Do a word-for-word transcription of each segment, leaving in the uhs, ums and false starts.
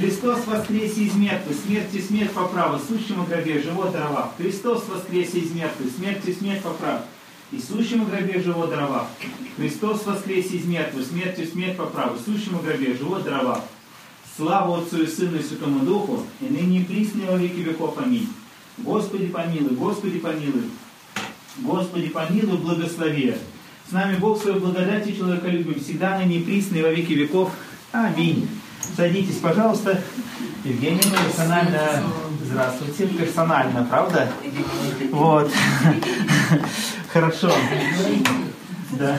Христос воскресе из мертвых, смерть и смерть по праву, сущему гробе, живот даровав. Христос воскресе из мертвых, смерть и смерть по праву, и сущему гробе, живот даровав. Христос воскресе из мертвых, смерть и смерть по праву, сущему гробе, живот даровав. Слава Отцу и Сыну и Святому Духу, и ныне и присно во веки веков. Аминь. Господи помилуй, Господи помилуй, Господи помилуй, благослови. С нами Бог своей благодати и человеколюбием, всегда ныне и присно и во веки веков. Аминь. Садитесь, пожалуйста. Евгений, персонально. Здравствуйте. Персонально, правда? Вот. Хорошо. Да.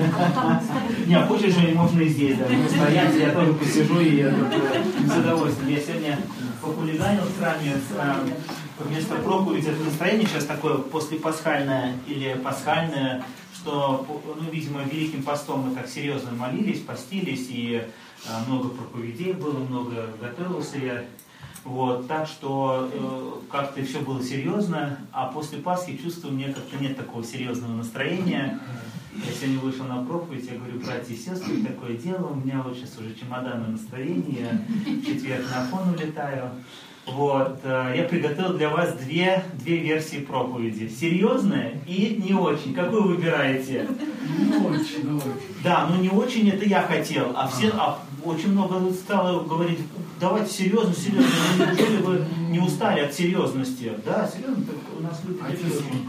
Не, хочешь же, можно и здесь, да. Не стоять, я тоже посижу и с удовольствием. Я сегодня похулиганил в храме, вместо проповеди, это настроение сейчас такое послепасхальное или пасхальное, что, ну, видимо, Великим постом мы так серьезно молились, постились, и а, много проповедей было, много готовился я. Вот, так что э, как-то все было серьезно, а после Пасхи чувствую, у меня как-то нет такого серьезного настроения. Я сегодня вышел на проповедь, я говорю: братья и сестры, такое дело, у меня вот сейчас уже чемоданное настроение, я в четверг на Афон улетаю. Вот, я приготовил для вас две, две версии проповеди. Серьезная и не очень. Какую выбираете? Не очень, давай. Да, но не очень это я хотел. А все, а очень много стало говорить: давайте серьезно, серьезно. Неужели вы не устали от серьезности? Да, серьезно, у нас люди серьезные.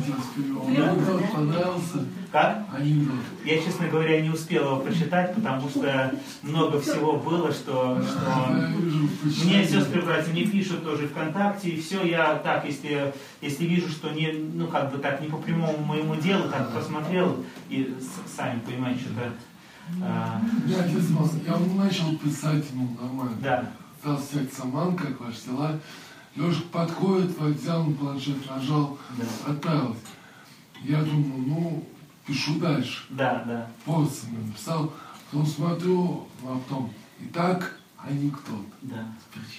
Анекдот понравился. Как? Анекдот. Я, честно говоря, не успел его прочитать, потому что много всего было, что, что... мне сестры, братья, мне пишут тоже ВКонтакте, и все, я так, если, если вижу, что не, ну, как бы так, не по прямому моему делу, так посмотрел, и сами понимаете, что-то... А... Я, я начал писать ему нормально. Да. Стал сказать: Саман, как ваши дела? Леша подходит, взял на планшет, нажал, да. Отправился. Я думаю, ну, пишу дальше. Да, да. Пост написал, потом смотрю, а потом, и так анекдот. Да.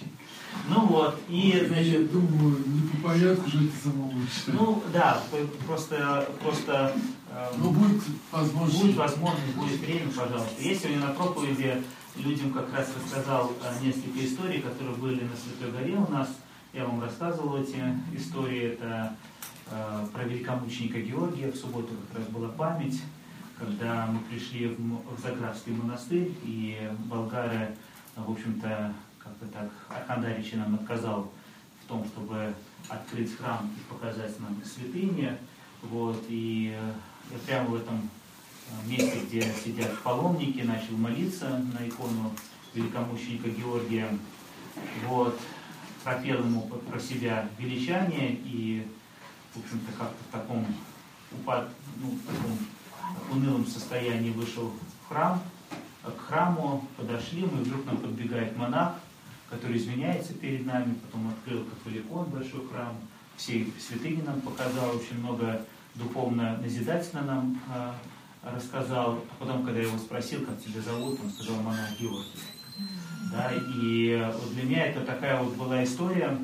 Ну вот, и, значит... Я думаю, не по порядку же это самому читать. Ну, да, просто... просто э, Но будет возможность. Будет возможность, будет время, пожалуйста. Я сегодня на проповеди людям как раз рассказал несколько историй, которые были на Святой Горе у нас. Я вам рассказывал эти истории. Это э, про великомученика Георгия. В субботу как раз была память, когда мы пришли в, в Заграфский монастырь, и болгары, в общем-то, как-то так, Архандаричи нам отказал в том, чтобы открыть храм и показать нам святыни. Вот, и я прямо в этом месте, где сидят паломники, начал молиться на икону великомученика Георгия. Вот. Пропел ему про себя величание и, в общем-то, как-то в таком, упад, ну, в таком унылом состоянии вышел в храм. К храму подошли мы, и вдруг нам подбегает монах, который извиняется перед нами, потом открыл католикон, большой храм, все святыни нам показал, очень много духовно-назидательно нам э, рассказал. А потом, когда я его спросил, как тебя зовут, он сказал: монах Георгий. Да, и вот для меня это такая вот была история,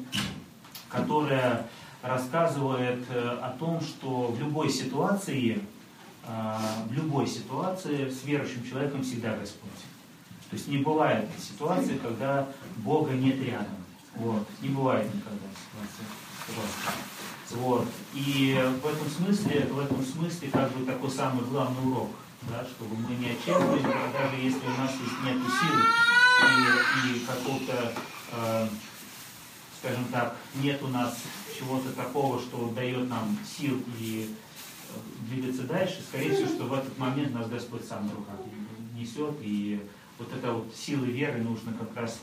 которая рассказывает о том, что в любой ситуации, в любой ситуации с верующим человеком всегда Господь. То есть не бывает ситуации, когда Бога нет рядом. Вот. Не бывает никогда ситуации. Вот. И в этом смысле, в этом смысле как бы такой самый главный урок, да, чтобы мы не отчаивались, даже если у нас есть нет сил и, и какого-то, э, скажем так, нет у нас чего-то такого, что дает нам сил и э, двигаться дальше, скорее всего, что в этот момент нас Господь сам на руках несет, и вот эта вот сила веры нужно как раз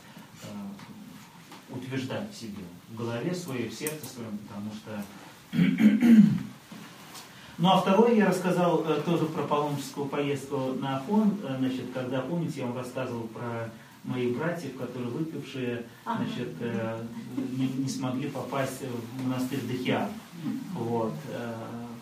э, утверждать в себе, в голове своей, в сердце своем, потому что... Ну а второе я рассказал э, тоже про паломническую поездку на Афон, э, значит, когда, помните, я вам рассказывал про моих братьев, которые выпившие, значит, э, не, не смогли попасть в монастырь Дахиан. Вот. Э,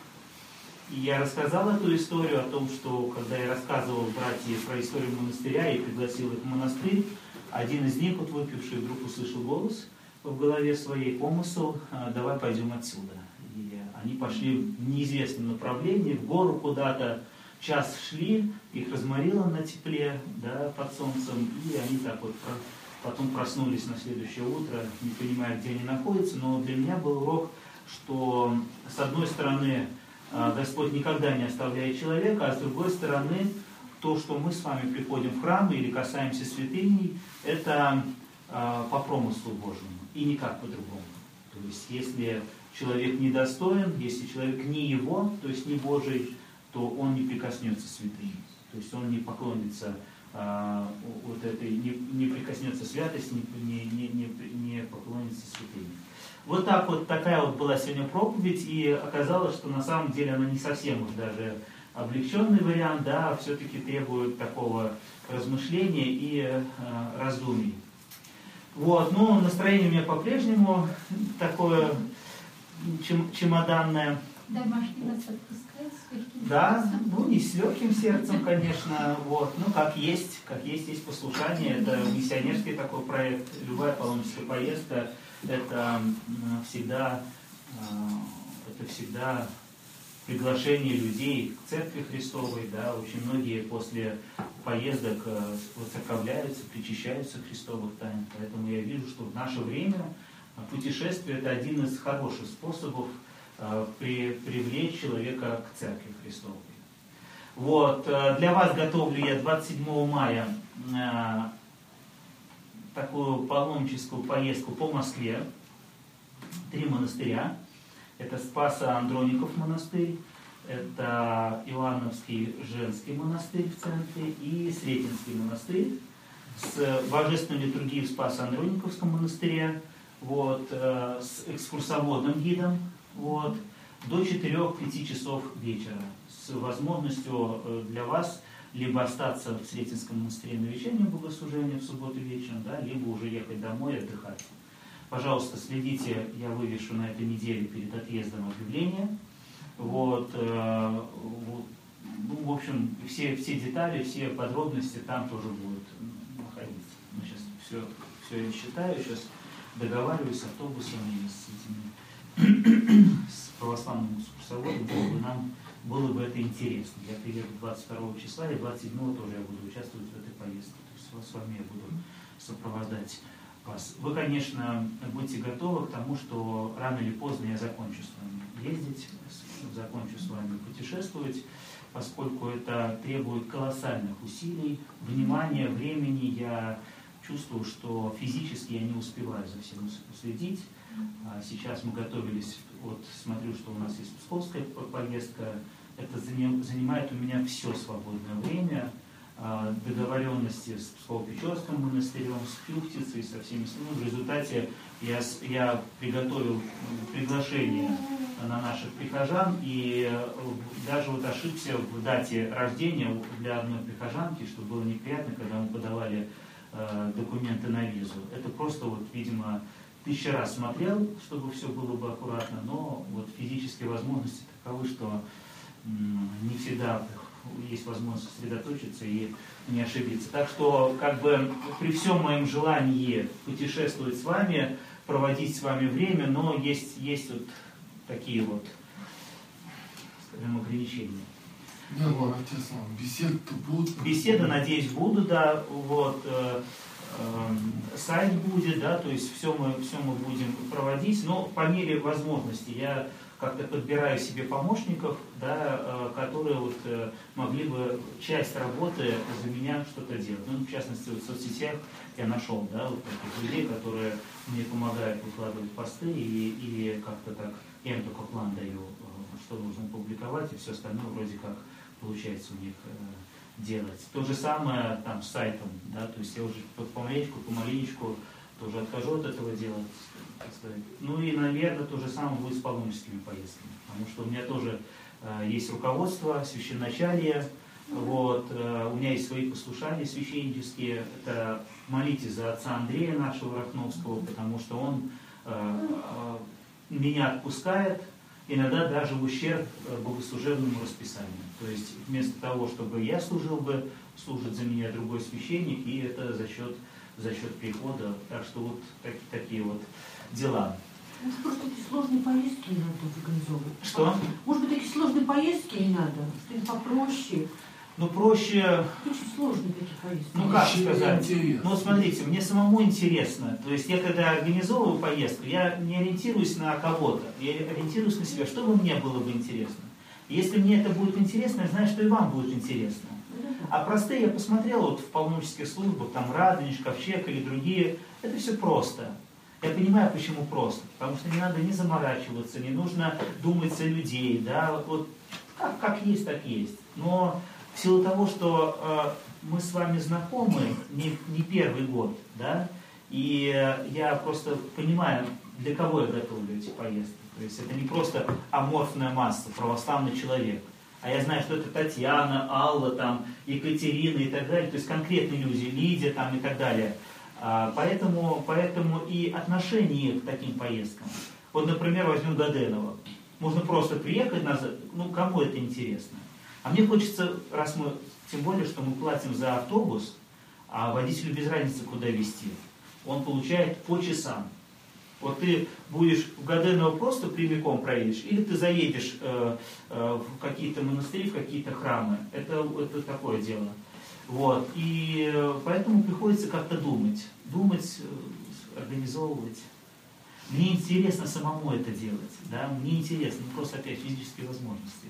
и я рассказал эту историю о том, что когда я рассказывал братьям про историю монастыря и пригласил их в монастырь, один из них, вот выпивший, вдруг услышал голос в голове своей, помысл: давай пойдем отсюда. И они пошли в неизвестном направлении, в гору куда-то, час шли, их разморило на тепле, да, под солнцем, и они так вот потом проснулись на следующее утро, не понимая, где они находятся. Но для меня был урок, что с одной стороны Господь никогда не оставляет человека, а с другой стороны то, что мы с вами приходим в храм или касаемся святыней, это по промыслу Божьему и никак по-другому. То есть если человек недостоин, если человек не его, то есть не Божий, то он не прикоснется к святыне. То есть он не поклонится а, вот этой, не, не прикоснется святости, не, не, не, не поклонится святыне. Вот так вот такая вот была сегодня проповедь, и оказалось, что на самом деле она не совсем уж даже облегченный вариант, да, все-таки требует такого размышления и э, раздумий. Вот, ну, настроение у меня по-прежнему такое чем, чемоданное. Домашний вас отпускает с легким Да, сердцем? ну не с легким сердцем, конечно, вот, ну как есть, как есть, есть послушание, это миссионерский такой проект, любая паломническая поездка, это всегда, это всегда приглашение людей к Церкви Христовой, да, очень многие после поездок воцерковляются, причащаются христовых тайн, поэтому я вижу, что в наше время путешествие это один из хороших способов при, привлечь человека к Церкви Христовой. Вот, для вас готовлю я двадцать седьмого мая такую паломническую поездку по Москве. Три монастыря. Это Спасо-Андроников монастырь, это Иоанновский женский монастырь в центре и Сретенский монастырь с божественной литургией в Спасо-Андрониковском монастыре, вот, э, с экскурсоводным гидом, вот, до четырёх-пяти часов вечера, с возможностью для вас либо остаться в Сретенском монастыре на вечернем богослужении в субботу вечером, да, либо уже ехать домой и отдыхать. Пожалуйста, следите, я вывешу на этой неделе перед отъездом объявление. Вот, э, вот, ну, в общем, все, все детали, все подробности там тоже будут находиться. Ну, сейчас все, все я считаю, сейчас договариваюсь с автобусами, с, этими, с православным экскурсоводом, чтобы нам было бы это интересно. Я приеду двадцать второго числа, и двадцать седьмого тоже я буду участвовать в этой поездке. То есть с вами я буду сопровождать вас. Вы, конечно, будьте готовы к тому, что рано или поздно я закончу с вами ездить, закончу с вами путешествовать, поскольку это требует колоссальных усилий, внимания, времени. Я чувствую, что физически я не успеваю за всем следить. Сейчас мы готовились, вот смотрю, что у нас есть псковская поездка. Это занимает у меня все свободное время. Договоренности с Псково-Печорским монастырем, с Фюхтицей, со всеми остальными. В результате я, я приготовил приглашение на наших прихожан и даже вот ошибся в дате рождения для одной прихожанки, что было неприятно, когда мы подавали э, документы на визу. Это просто вот, видимо, тысячу раз смотрел, чтобы все было бы аккуратно, но вот физические возможности таковы, что м, не всегда есть возможность сосредоточиться и не ошибиться. Так что, как бы, при всем моем желании путешествовать с вами, проводить с вами время, но есть, есть вот такие вот, скажем, ограничения. Да, вот. Отец, беседы будут? Беседы, надеюсь, будут, да, вот, э, э, сайт будет, да, то есть все мы, все мы будем проводить, но по мере возможности я как-то подбираю себе помощников, да, которые вот могли бы часть работы за меня что-то делать. Ну, в частности, вот в соцсетях я нашел, да, вот таких людей, которые мне помогают выкладывать посты, и, и как-то так, я им только план даю, что нужно публиковать, и все остальное вроде как получается у них делать. То же самое там с сайтом, да, то есть я уже помаленечку, помаленечку тоже отхожу от этого дела. Ну и, наверное, то же самое будет с паломническими поездками, потому что у меня тоже э, есть руководство, священначалие, вот, э, у меня есть свои послушания священнические, это молитесь за отца Андрея нашего Рахновского, потому что он э, э, меня отпускает, иногда даже в ущерб богослужебному расписанию. То есть вместо того, чтобы я служил бы, служит за меня другой священник, и это за счет, за счет прихода. Так что вот так, такие вот дела. Может, просто такие сложные поездки не надо организовывать? Что? Может быть, такие сложные поездки не надо? Что-нибудь попроще? Ну, проще... Очень сложные такие поездки. Ну, как Очень сказать? интересно. Ну, смотрите, мне самому интересно. То есть, я когда организовываю поездку, я не ориентируюсь на кого-то. Я ориентируюсь на себя, что бы мне было бы интересно. Если мне это будет интересно, я знаю, что и вам будет интересно. А простые, я посмотрел вот в паломнических службах, там Радонеж, Ковчег или другие, это все просто. Я понимаю, почему просто. Потому что не надо не заморачиваться, не нужно думать за людей, да, вот как, как есть, так есть. Но в силу того, что э, мы с вами знакомы не, не первый год, да, и э, я просто понимаю, для кого я готовлю эти поездки. То есть это не просто аморфная масса, православный человек. А я знаю, что это Татьяна, Алла, там, Екатерина и так далее. То есть конкретные люди, Лидия там, и так далее. А, поэтому, поэтому и отношение к таким поездкам. Вот, например, возьмем Гаденова. Можно просто приехать назад, ну, кому это интересно. А мне хочется, раз мы, тем более, что мы платим за автобус, а водителю без разницы, куда везти. Он получает по часам. Вот ты будешь в Гаденово просто прямиком проедешь, или ты заедешь э, э, в какие-то монастыри, в какие-то храмы. Это, это такое дело. Вот. И поэтому приходится как-то думать. Думать, э, организовывать. Мне интересно самому это делать. Да? Мне интересно, ну, просто опять физические возможности.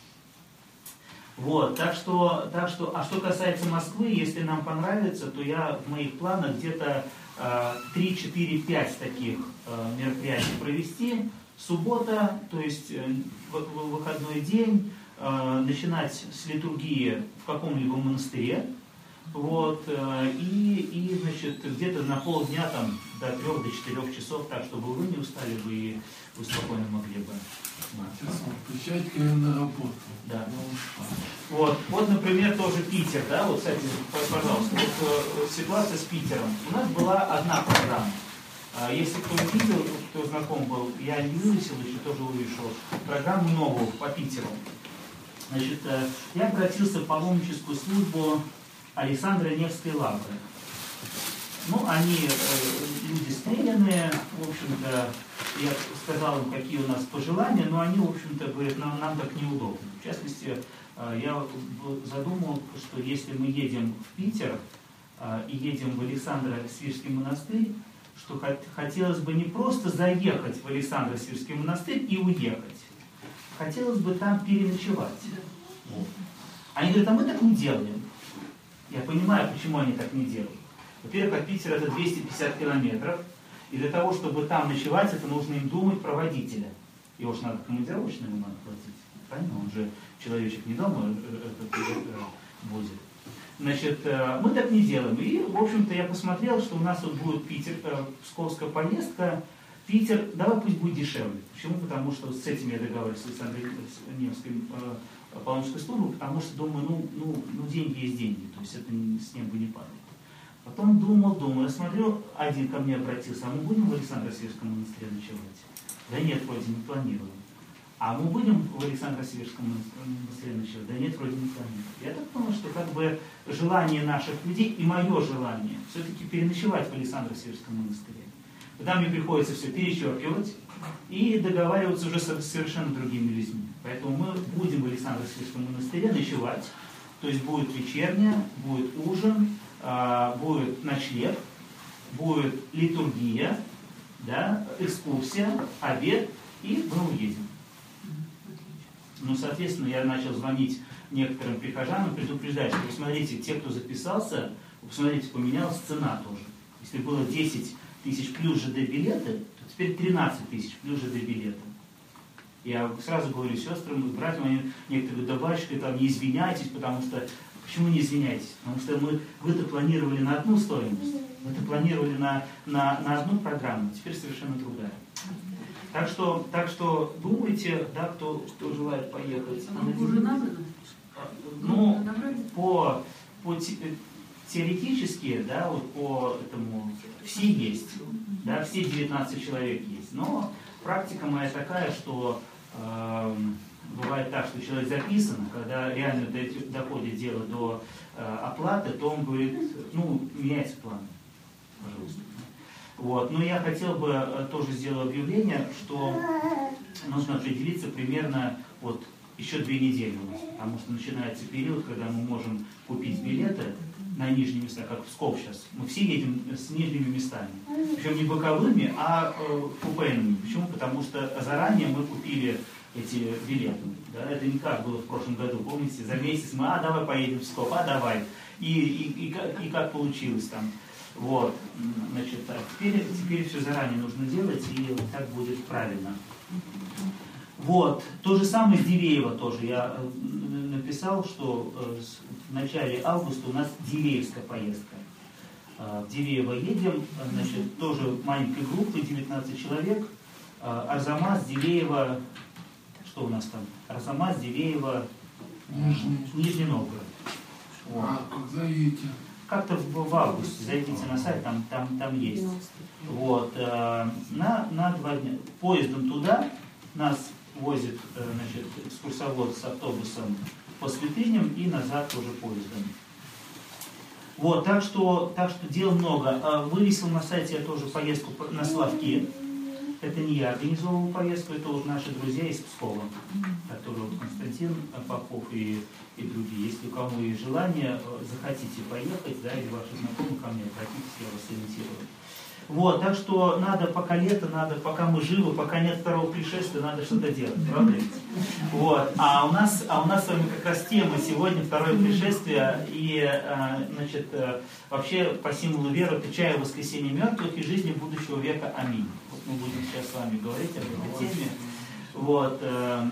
Вот, так что, так что, а что касается Москвы, если нам понравится, то я в моих планах где-то три, четыре, пять таких э, мероприятий провести. Суббота, то есть э, в, в выходной день, э, начинать с литургии в каком-либо монастыре. Вот, э, и, и, значит, где-то на полдня там, до трех, до четырех часов, так, чтобы вы не устали бы и вы спокойно могли бы. Приезжайте на работу. Да. Вот, вот, например, тоже Питер, да, вот, кстати, пожалуйста, вот ситуация с Питером. У нас была одна программа. Если кто не видел, кто знаком был, я не вывесил, еще тоже вывешил программу новую по Питеру. Значит, я обратился в паломническую службу Александра Невской лавры. Ну, они э, люди стрелянные, в общем-то, я сказал им, какие у нас пожелания, но они, в общем-то, говорят, нам, нам так неудобно. В частности, э, я задумал, что если мы едем в Питер э, и едем в Александро-Свирский монастырь, что хот- хотелось бы не просто заехать в Александро-Свирский монастырь и уехать, хотелось бы там переночевать. Вот. Они говорят, а мы так не делаем. Я понимаю, почему они так не делают. Во-первых, от Питера это двести пятьдесят километров, и для того, чтобы там ночевать, это нужно им думать про водителя. Его же надо командировочно, ему надо платить. Правильно? Он же человечек не дома будет. Значит, мы так не делаем. И, в общем-то, я посмотрел, что у нас вот будет Питер, псковская поездка. Питер, давай пусть будет дешевле. Почему? Потому что с этим я договариваюсь с Александром Невским паломнической службой, потому что думаю, ну, ну, ну деньги есть деньги, то есть это с неба не падает. Потом думал, думал, я смотрю, один ко мне обратился, а мы будем в Александро-Свирском монастыре ночевать? Да нет, вроде не планируем. А мы будем в Александро-Свирском монастыре ночевать? Да нет, вроде не планируем. Я так понял, что как бы желание наших людей и мое желание все-таки переночевать в Александро-Свирском монастыре. Тогда мне приходится все перечеркивать и договариваться уже с совершенно другими людьми. Поэтому мы будем в Александро-Свирском монастыре ночевать, то есть будет вечерня, будет ужин, будет ночлег, будет литургия, да, экскурсия, обед, и мы уедем. Ну, соответственно, я начал звонить некоторым прихожанам, предупреждать, что, посмотрите, те, кто записался, посмотрите, поменялась цена тоже. Если было десять тысяч плюс ЖД-билеты, то теперь тринадцать тысяч плюс ЖД-билеты. Я сразу говорю сестрам, братьям, они некоторые говорят, да, батюшка, там, не извиняйтесь, потому что... Почему не извиняйтесь? Потому что мы, вы-то планировали на одну стоимость, вы-то планировали на, на, на одну программу, теперь совершенно другая. Так что, так что думайте, да, кто, кто желает поехать. А нам уже набрано? Ну, по, по те, теоретически, да, вот по этому, все есть, да, все девятнадцать человек есть, но практика моя такая, что э, бывает так, что человек записан, когда реально доходит дело до э, оплаты, то он говорит, ну, меняйте план, пожалуйста. Вот. Но я хотел бы э, тоже сделать объявление, что нужно определиться примерно, вот, еще две недели у нас, потому что начинается период, когда мы можем купить билеты на нижние места, как в Псков сейчас. Мы все едем с нижними местами. Причем не боковыми, а э, купейными. Почему? Потому что заранее мы купили эти билеты. Да? Это не как было в прошлом году. Помните, за месяц мы, а давай поедем в Псков, а давай. И, и, и, как, и как получилось там. Вот. Значит, так, теперь, теперь все заранее нужно делать, и так будет правильно. Вот. То же самое с Дивеево тоже. Я написал, что в начале августа у нас Дивеевская поездка. В Дивеево едем, значит, тоже маленькой группы, девятнадцать человек. Арзамас, Дивеево, что у нас там? Арзамас, Дивеево, Нижний, Нижний Новгород. Вот. А когда едете? Как-то в, в августе, зайдите на сайт, там, там, там есть. Вот, э, на, на два дня. Поездом туда нас возит, э, значит, экскурсовод с автобусом по святыням и назад тоже поездом. Вот, так что, так что дел много. Вывесил на сайте я тоже поездку на Славки. Это не я организовывал поездку, это вот наши друзья из Пскова, которые вот Константин Попов и, и другие. Если у кого есть желание, захотите поехать, да, или ваши знакомые ко мне обратитесь, я вас ориентирую. Вот, так что надо, пока лето, надо, пока мы живы, пока нет второго пришествия, надо что-то делать, правда? Вот, а у нас, а у нас с вами как раз тема сегодня второе пришествие, и, значит, вообще по символу веры отвечаю о воскресении мертвых и жизни будущего века. Аминь. Вот мы будем сейчас с вами говорить об этой теме. Вот,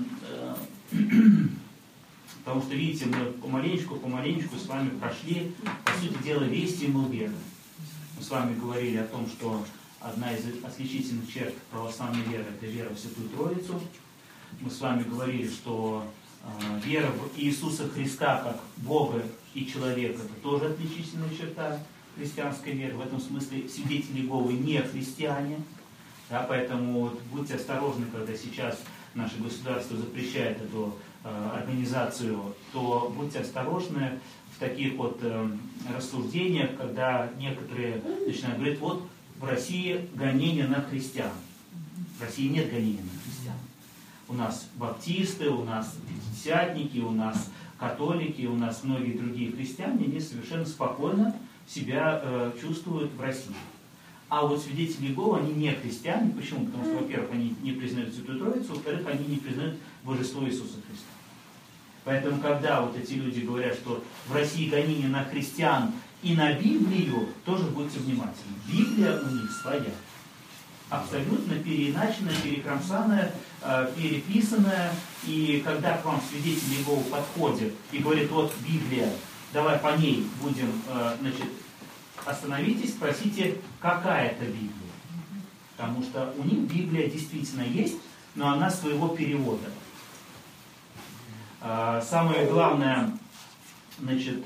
потому что, видите, мы помаленечку, помаленечку с вами прошли, по сути дела, весь символ веры. Мы с вами говорили о том, что одна из отличительных черт православной веры – это вера в Святую Троицу. Мы с вами говорили, что э, вера в Иисуса Христа как Бога и человека – это тоже отличительная черта христианской веры. В этом смысле свидетели Иеговы не христиане. Да, поэтому вот, будьте осторожны, когда сейчас наше государство запрещает эту э, организацию, то будьте осторожны в таких вот э, рассуждениях, когда некоторые начинают говорить, вот в России гонения на христиан. В России нет гонения на христиан. У нас баптисты, у нас пятидесятники, у нас католики, у нас многие другие христиане, они совершенно спокойно себя э, чувствуют в России. А вот свидетели Иеговы, они не христиане. Почему? Потому что, во-первых, они не признают Святую Троицу, во-вторых, они не признают божество Иисуса Христа. Поэтому, когда вот эти люди говорят, что в России гонение на христиан и на Библию, тоже будьте внимательны. Библия у них своя. Абсолютно переиначенная, перекромсанная, э, переписанная. И когда к вам свидетели Иеговы подходят и говорят, вот Библия, давай по ней будем, э, значит, остановитесь, спросите, какая это Библия. Потому что у них Библия действительно есть, но она своего перевода. Самое главное, значит,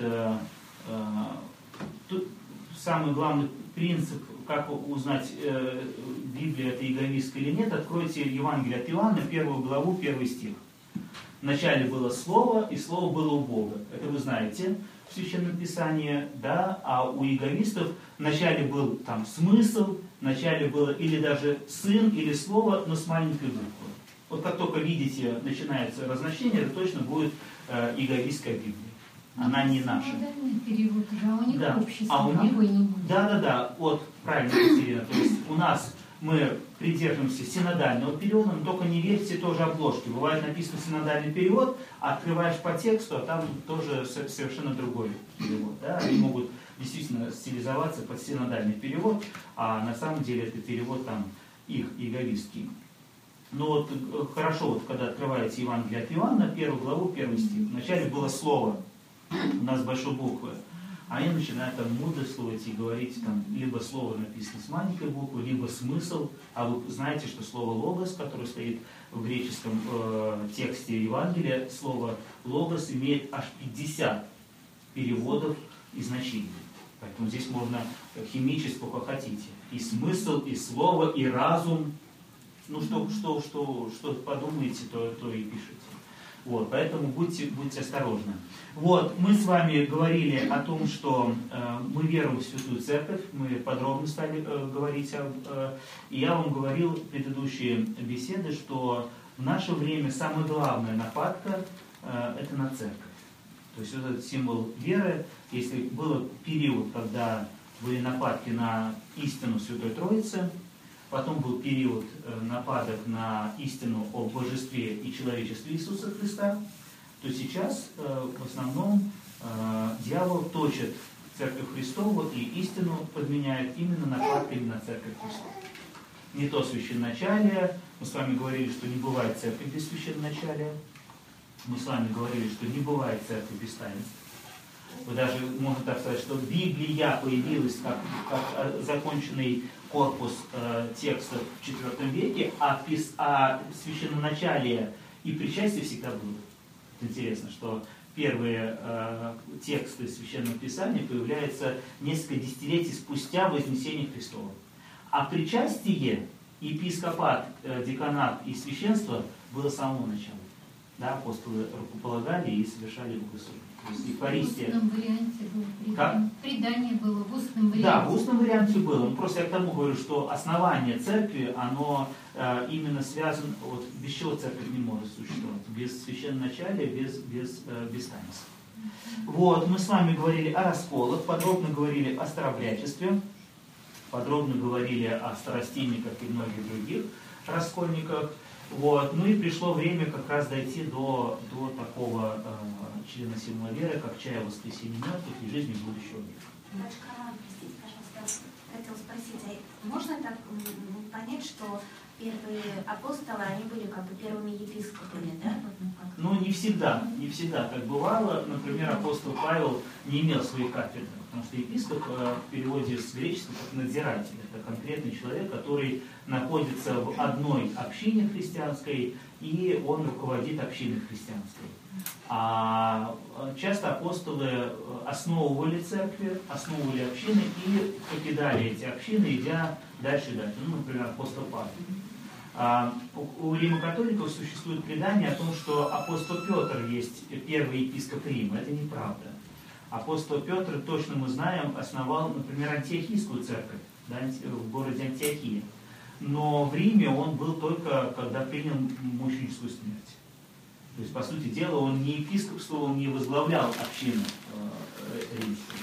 тут самый главный принцип, как узнать, Библия это иеговистская или нет, откройте Евангелие от Иоанна, первую главу, первый стих. Вначале было Слово, и Слово было у Бога. Это вы знаете в Священном Писании, да, а у иеговистов вначале был там смысл, вначале было или даже Сын, или Слово, но с маленькой буквы. Вот как только видите, начинается разночтение, это точно будет э, иеговистская Библия. Она не наша. Перевод, да, у них да. общий А у них, какой-нибудь. да, да, да, вот правильно, Екатерина. То есть у нас мы придерживаемся синодального перевода, но только не верьте тоже обложки. Бывает написано синодальный перевод, а открываешь по тексту, а там тоже совершенно другой перевод. Да? Они могут действительно стилизоваться под синодальный перевод, а на самом деле это перевод там их иеговистский. Но вот хорошо, вот когда открываете Евангелие от Иоанна, первую главу, первый стих. Вначале было Слово, у нас большой буквы. А они начинают там мудрствовать и говорить, там, либо слово написано с маленькой буквы, либо смысл. А вы знаете, что слово «логос», которое стоит в греческом э, тексте Евангелия, слово «логос» имеет аж пятьдесят переводов и значений. Поэтому здесь можно химически, сколько хотите. И смысл, и слово, и разум. Ну, что, что, что, что подумаете, то, то и пишите. Вот, поэтому будьте, будьте осторожны. Вот, мы с вами говорили о том, что э, мы веруем в Святую Церковь, мы подробно стали э, говорить, об, э, и я вам говорил в предыдущие беседы, что В наше время самая главная нападка э, это на церковь. То есть вот этот символ веры, если был период, когда были нападки на истину Святой Троицы, потом был период э, нападок на истину о божестве и человечестве Иисуса Христа, то сейчас э, в основном э, дьявол точит Церковь Христову и истину подменяет именно нападками на Церковь Христову. Не то священноначалие, мы с вами говорили, что не бывает церкви без священноначалия, мы с вами говорили, что не бывает церкви без таинств. Вы даже можно так сказать, что Библия появилась как, как законченный корпус э, текстов в четвёртом веке, а, пис, а священноначалие и причастие всегда было. Интересно, что первые э, тексты Священного Писания появляются несколько десятилетий спустя Вознесения Христова. А причастие, епископат, э, деканат и священство было с самого начала. Да, апостолы рукополагали и совершали богослужение. То есть Евхаристия. В устном варианте было предание. Как? Предание было в устном варианте. Да, в устном варианте было. Ну, просто я к тому говорю, что основание церкви, оно э, именно связано, вот без чего церковь не может существовать. Без священноначалия, без, без, э, без таинств. Вот, мы с вами говорили о расколах, подробно говорили о старообрядчестве, подробно говорили о старостильниках и многих других раскольниках. Вот. Ну и пришло время как раз дойти до, до такого э, члена символа веры, как чая воскресения мертвых и жизни будущего века. Батюшка Роман, простите, пожалуйста, хотел спросить, а можно так м, понять, что первые апостолы, они были как бы первыми епископами, да? Ну, не всегда, не всегда так бывало. Например, апостол Павел не имел своей кафедры, потому что епископ э, в переводе с греческого как надзиратель. Это конкретный человек, который находится в одной общине христианской, и он руководит общиной христианской. А часто апостолы основывали церкви, основывали общины и покидали эти общины, идя дальше и дальше. Ну, например, апостол Павел. А, у, у римокатоликов существует предание о том, что апостол Петр есть первый епископ Рима. Это неправда. Апостол Петр, точно мы знаем, основал, например, антиохийскую церковь, да, в городе Антиохия. Но в Риме он был только, когда принял мученическую смерть. То есть, по сути дела, он не епископствовал, не возглавлял общину э, римскую.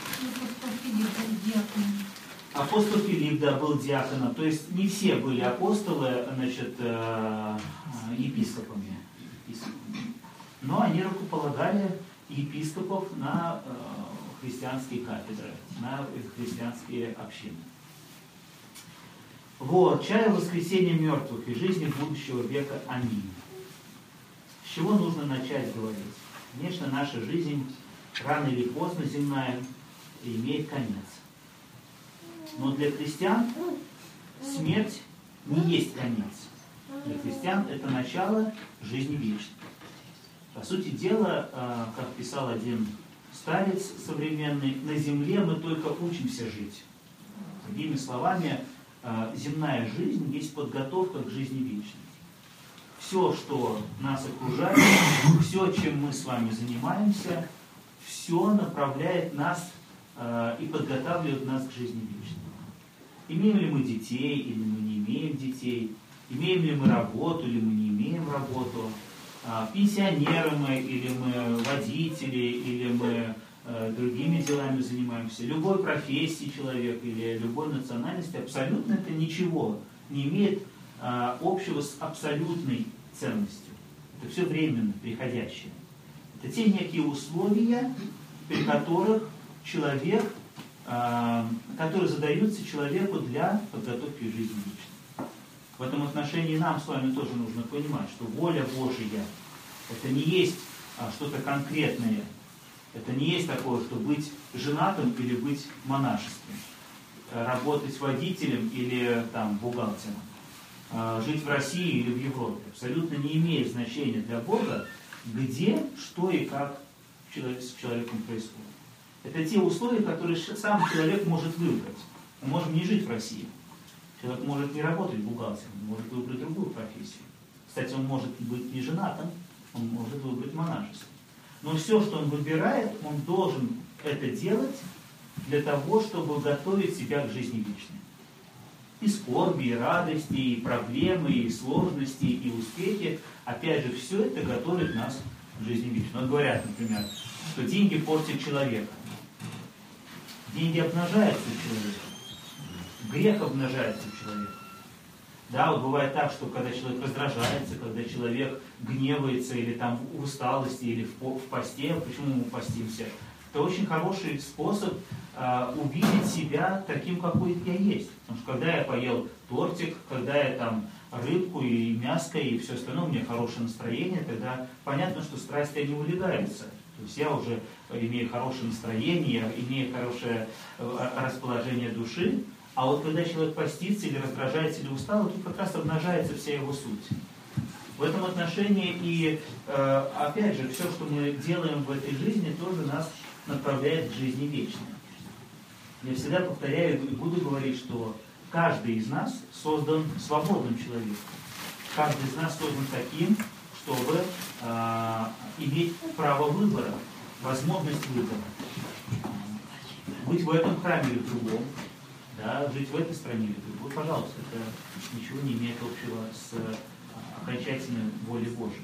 Апостол Филипп, да, был диаконом. То есть не все были апостолы, значит, э, епископами. Но они рукополагали епископов на э, христианские кафедры, на христианские общины. Вот, чая воскресения мертвых и жизни будущего века. Аминь. С чего нужно начать говорить? Конечно, наша жизнь рано или поздно земная имеет конец. Но для христиан смерть не есть конец. Для христиан это начало жизни вечной. По сути дела, как писал один старец современный, на земле мы только учимся жить. Другими словами, земная жизнь есть подготовка к жизни вечной. Все, что нас окружает, все, чем мы с вами занимаемся, все направляет нас э, и подготавливает нас к жизни вечной. Имеем ли мы детей, или мы не имеем детей, имеем ли мы работу, или мы не имеем работу, э, пенсионеры мы, или мы водители, или мы э, другими делами занимаемся, любой профессии человека или любой национальности, абсолютно это ничего не имеет э, общего с абсолютной ценностью. Это все временно, приходящее. Это те некие условия, при которых человек, э, которые задаются человеку для подготовки к жизни вечной. В этом отношении нам с вами тоже нужно понимать, что воля Божия это не есть а, что-то конкретное. Это не есть такое, что быть женатым или быть монашеским, работать водителем или там, бухгалтером. Жить в России или в Европе абсолютно не имеет значения для Бога, где, что и как с человеком происходит. Это те условия, которые сам человек может выбрать. Мы можем не жить в России. Человек может не работать бухгалтером, может выбрать другую профессию. Кстати, он может быть не женатым, он может выбрать монашество. Но все, что он выбирает, он должен это делать для того, чтобы готовить себя к жизни вечной. И скорби, и радости, и проблемы, и сложности, и успехи. Опять же, все это готовит нас к жизни вечной. Вот говорят, например, что деньги портят человека. Деньги обнажаются у человека. Грех обнажается у человека. Да, вот бывает так, что когда человек раздражается, когда человек гневается, или там в усталости, или в, в посте, почему мы постимся, это очень хороший способ э, увидеть себя таким, какой я есть. Потому что когда я поел тортик, когда я там рыбку и мяско, и все остальное, у меня хорошее настроение, тогда понятно, что страсти, они улегаются. То есть я уже имею хорошее настроение, я имею хорошее э, расположение души. А вот когда человек постится или раздражается, или устал, тут как раз обнажается вся его суть. В этом отношении и, э, опять же, все, что мы делаем в этой жизни, тоже нас направляет к жизни вечной. Я всегда повторяю и буду говорить, что каждый из нас создан свободным человеком. Каждый из нас создан таким, чтобы э, иметь право выбора, возможность выбора. Быть в этом храме или в другом. Да, жить в этой стране или другой, пожалуйста, это ничего не имеет общего с окончательной волей Божией.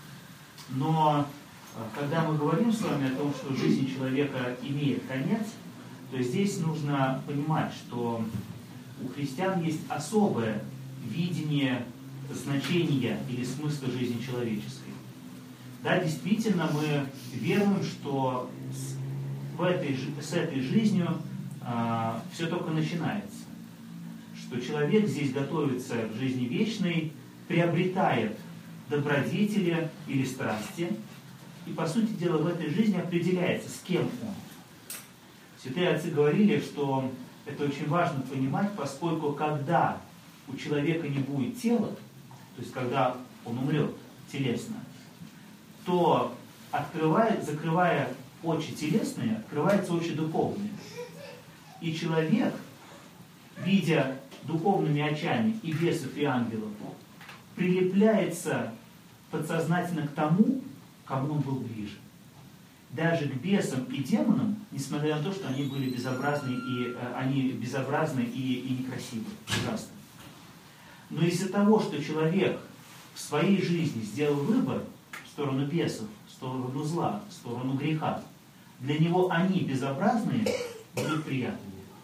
Но когда мы говорим с вами о том, что жизнь человека имеет конец, то здесь нужно понимать, что у христиан есть особое видение значения или смысла жизни человеческой. Да, действительно, мы веруем, что с, в этой, с этой жизнью Uh, все только начинается. Что человек здесь готовится к жизни вечной, приобретает добродетели или страсти, и, по сути дела, в этой жизни определяется, с кем он. Святые отцы говорили, что это очень важно понимать, поскольку когда у человека не будет тела, то есть когда он умрет телесно, то, открывая, закрывая очи телесные, открываются очи духовные. И человек, видя духовными очами и бесов, и ангелов, прилепляется подсознательно к тому, кому он был ближе. Даже к бесам и демонам, несмотря на то, что они были безобразны и, э, они безобразны и, и некрасивы, ужасно. Но из-за того, что человек в своей жизни сделал выбор в сторону бесов, в сторону зла, в сторону греха, для него они безобразные будут приятными.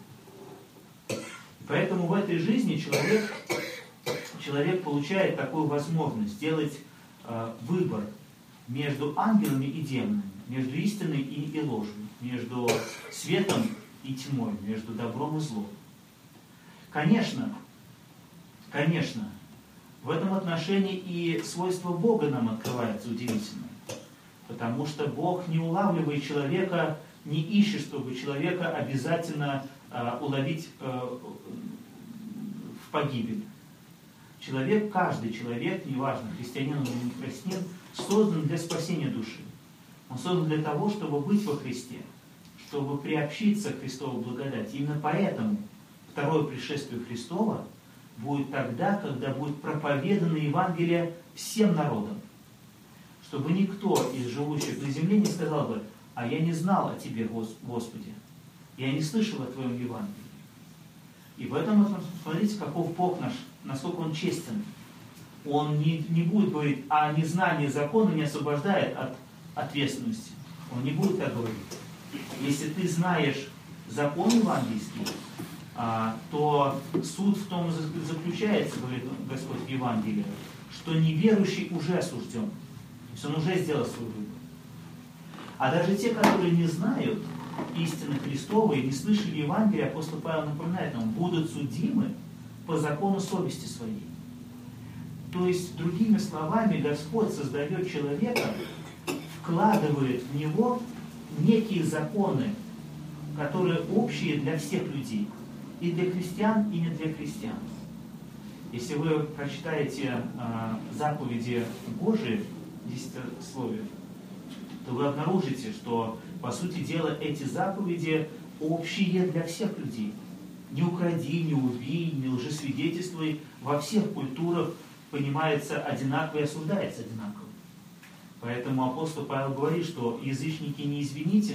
Поэтому в этой жизни человек, человек получает такую возможность сделать э, выбор между ангелами и демонами, между истиной и, и ложью, между светом и тьмой, между добром и злом. Конечно, конечно, в этом отношении и свойство Бога нам открывается удивительно. Потому что Бог не улавливает человека, не ищет, чтобы человека обязательно э, уловить э, в погибель. Человек, каждый человек, неважно, христианин или не христианин, создан для спасения души. Он создан для того, чтобы быть во Христе, чтобы приобщиться к Христовой благодати. Именно поэтому второе пришествие Христова будет тогда, когда будет проповедано Евангелие всем народам. Чтобы никто из живущих на земле не сказал бы: а я не знал о Тебе, Господи, я не слышал о Твоем Евангелии. И в этом, смотрите, каков Бог наш, насколько Он честен. Он не, не будет говорить, а незнание закона не освобождает от ответственности. Он не будет так говорить. Если ты знаешь закон евангельский, а, то суд в том заключается, говорит Господь в Евангелии, что неверующий уже осужден. То есть он уже сделал свой выбор. А даже те, которые не знают истины Христовой, не слышали Евангелия, апостол Павел напоминает нам, будут судимы по закону совести своей. То есть, другими словами, Господь создает человека, вкладывает в него некие законы, которые общие для всех людей. И для христиан, и не для христиан. Если вы прочитаете э, заповеди Божии, десятисловие, то вы обнаружите, что, по сути дела, эти заповеди общие для всех людей. Не укради, не убей, не лжесвидетельствуй. Во всех культурах понимается одинаково и осуждается одинаково. Поэтому апостол Павел говорит, что язычники неизвинительны,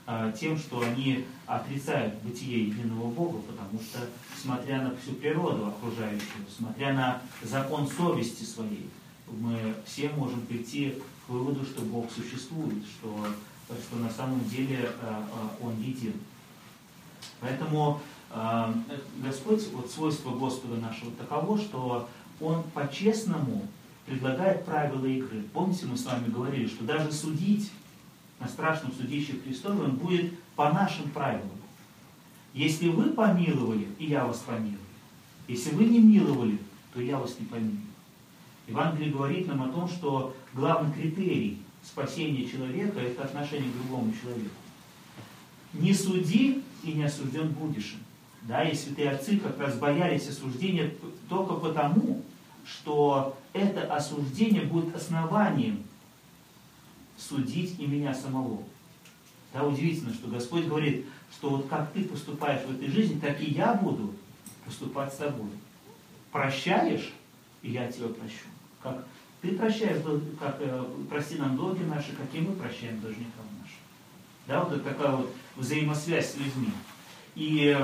а, тем, что они отрицают бытие единого Бога, потому что, смотря на всю природу окружающую, смотря на закон совести своей, мы все можем прийти к выводу, что Бог существует, что, что на самом деле а, а, Он един. Поэтому а, Господь, вот свойство Господа нашего таково, что Он по-честному предлагает правила игры. Помните, мы с вами говорили, что даже судить на страшном судище Христове Он будет по нашим правилам. Если вы помиловали, и я вас помилую. Если вы не миловали, то я вас не помилую. Евангелие говорит нам о том, что главный критерий спасения человека – это отношение к другому человеку. Не суди, и не осужден будешь. Да, и святые отцы как раз боялись осуждения только потому, что это осуждение будет основанием судить и меня самого. Да, удивительно, что Господь говорит, что вот как ты поступаешь в этой жизни, так и я буду поступать с тобой. Прощаешь, и я тебя прощу. Как ты прощаешь, как э, прости нам долги наши, как и мы прощаем должникам нашим. Да, вот это такая вот взаимосвязь с людьми. И,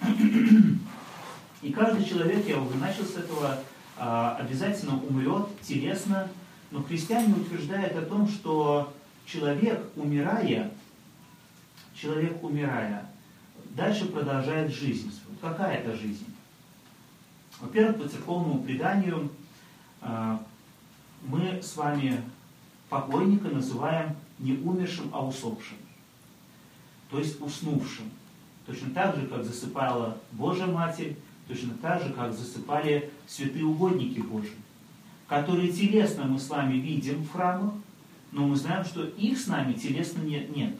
и каждый человек, я уже начал с этого, обязательно умрет телесно, но христиане утверждают о том, что человек, умирая, человек, умирая, дальше продолжает жизнь свою. Какая это жизнь? Во-первых, по церковному преданию мы с вами покойника называем не умершим, а усопшим, то есть уснувшим. Точно так же, как засыпала Божья Матерь, точно так же, как засыпали святые угодники Божьи, которые телесно мы с вами видим в храмах, но мы знаем, что их с нами телесно нет. нет.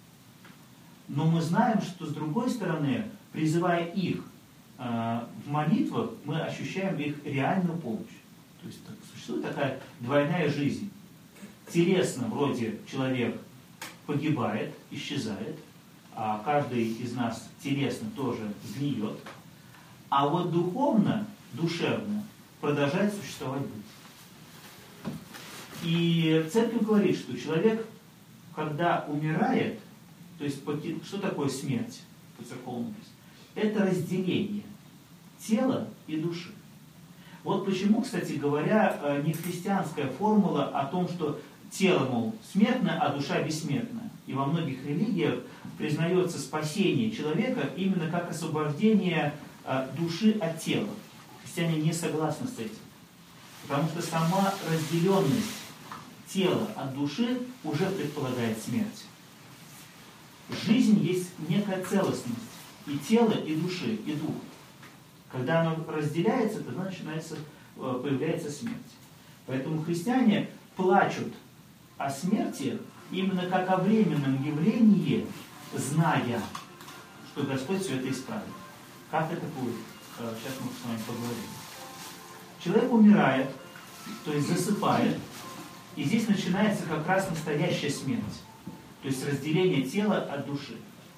Но мы знаем, что с другой стороны, призывая их э, в молитвах, мы ощущаем их реальную помощь. То есть так, существует такая двойная жизнь. Телесно вроде человек погибает, исчезает, а каждый из нас телесно тоже гниет, а вот духовно, душевно продолжает существовать быть. И церковь говорит, что человек, когда умирает, то есть что такое смерть по церковному? Это разделение тела и души. Вот почему, кстати говоря, не христианская формула о том, что тело, мол, смертное, а душа бессмертная. И во многих религиях признается спасение человека именно как освобождение э, души от тела. Христиане не согласны с этим. Потому что сама разделенность тела от души уже предполагает смерть. Жизнь есть некая целостность и тела, и души, и духа. Когда оно разделяется, тогда начинается, появляется смерть. Поэтому христиане плачут о смерти именно как о временном явлении, зная, что Господь все это исправит. Как это будет? Сейчас мы с вами поговорим. Человек умирает, то есть засыпает, и здесь начинается как раз настоящая смерть. То есть разделение тела от души.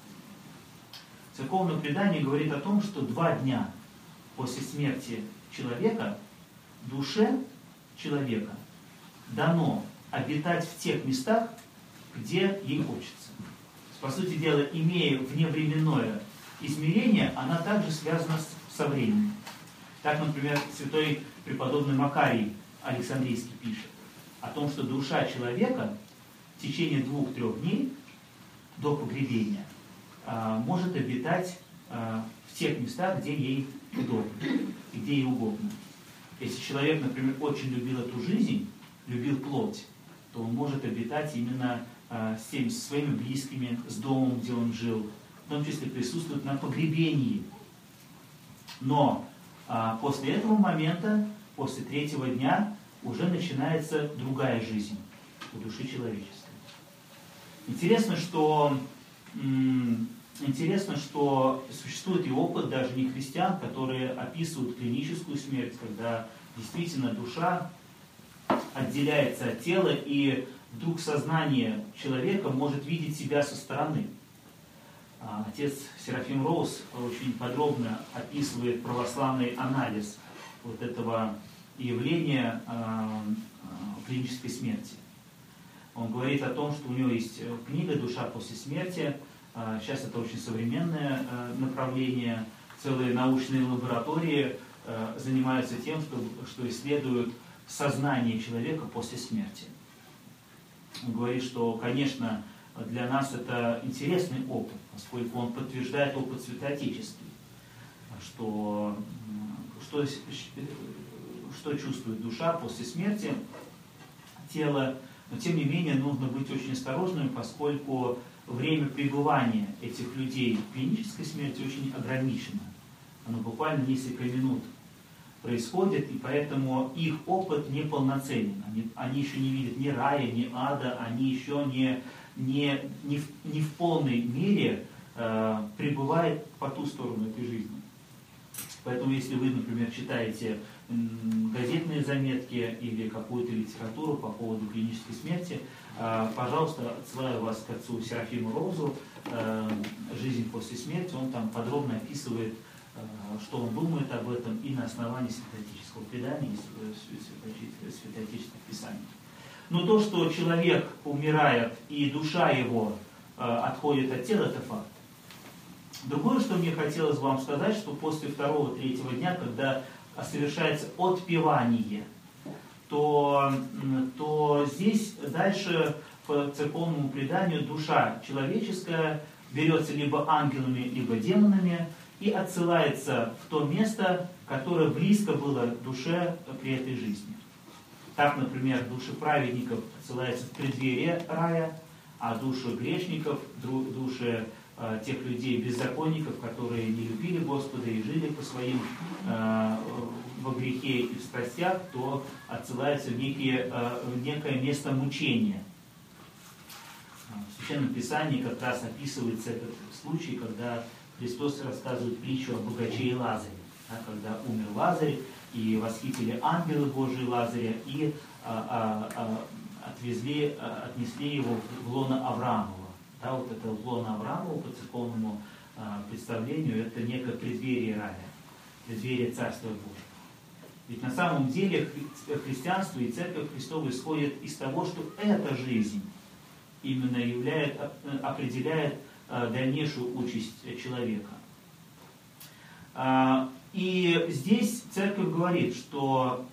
Церковное предание говорит о том, что два дня после смерти человека душе человека дано обитать в тех местах, где ей хочется. По сути дела, имея вневременное измерение, она также связана с, со временем. Так, например, святой преподобный Макарий Александрийский пишет о том, что душа человека в течение двух-трех дней до погребения а, может обитать а, в тех местах, где ей удобно и где ей угодно. Если человек, например, очень любил эту жизнь, любил плоть, то он может обитать именно а, с, теми, со своими близкими, с домом, где он жил, в том числе присутствует на погребении. Но а, после этого момента, после третьего дня, уже начинается другая жизнь у души человеческой. Интересно, что, м- интересно, что существует и опыт даже не христиан, которые описывают клиническую смерть, когда действительно душа отделяется от тела, и вдруг сознание человека может видеть себя со стороны. Отец Серафим Роуз очень подробно описывает православный анализ вот этого явления клинической смерти. Он говорит о том, что у него есть книга «Душа после смерти», Сейчас это очень современное направление. Целые научные лаборатории занимаются тем, что, что исследуют сознание человека после смерти. Он говорит, что, конечно, для нас это интересный опыт, поскольку он подтверждает опыт святоотеческий, что, что, что чувствует душа после смерти тела. Но тем не менее нужно быть очень осторожным, поскольку время пребывания этих людей в клинической смерти очень ограничено. Оно буквально несколько минут происходит, и поэтому их опыт неполноценен. Они, они еще не видят ни рая, ни ада, они еще не, не, не, в, не в полной мере э, пребывают по ту сторону этой жизни. Поэтому если вы, например, читаете м, газетные заметки или какую-то литературу по поводу клинической смерти, э, пожалуйста, отсылаю вас к отцу Серафиму Розу, э, «Жизнь после смерти». Он там подробно описывает, что он думает об этом, и на основании святоотеческого предания и святоотеческих писаний. Но то, что человек умирает и душа его отходит от тела, это факт. Другое, что мне хотелось вам сказать, что после второго-третьего дня, когда совершается отпевание, то, то здесь дальше по церковному преданию душа человеческая берется либо ангелами, либо демонами, и отсылается в то место, которое близко было душе при этой жизни. Так, например, души праведников отсылаются в преддверие рая, а души грешников, души э, тех людей, беззаконников, которые не любили Господа и жили по своим э, во грехе и в страстях, то отсылаются в, некие, э, в некое место мучения. В Священном Писании как раз описывается этот случай, когда Христос рассказывает притчу о богаче и Лазаре, да, когда умер Лазарь, и восхитили ангелы Божии Лазаря, и а, а, а, отвезли, а, отнесли его в лоно Авраамова. Да, вот это лоно Авраамова по церковному а, представлению, это некое преддверие рая, преддверие Царства Божьего. Ведь на самом деле хри- христианство и Церковь Христова исходит из того, что эта жизнь именно являет, определяет дальнейшую участь человека. И здесь церковь говорит, что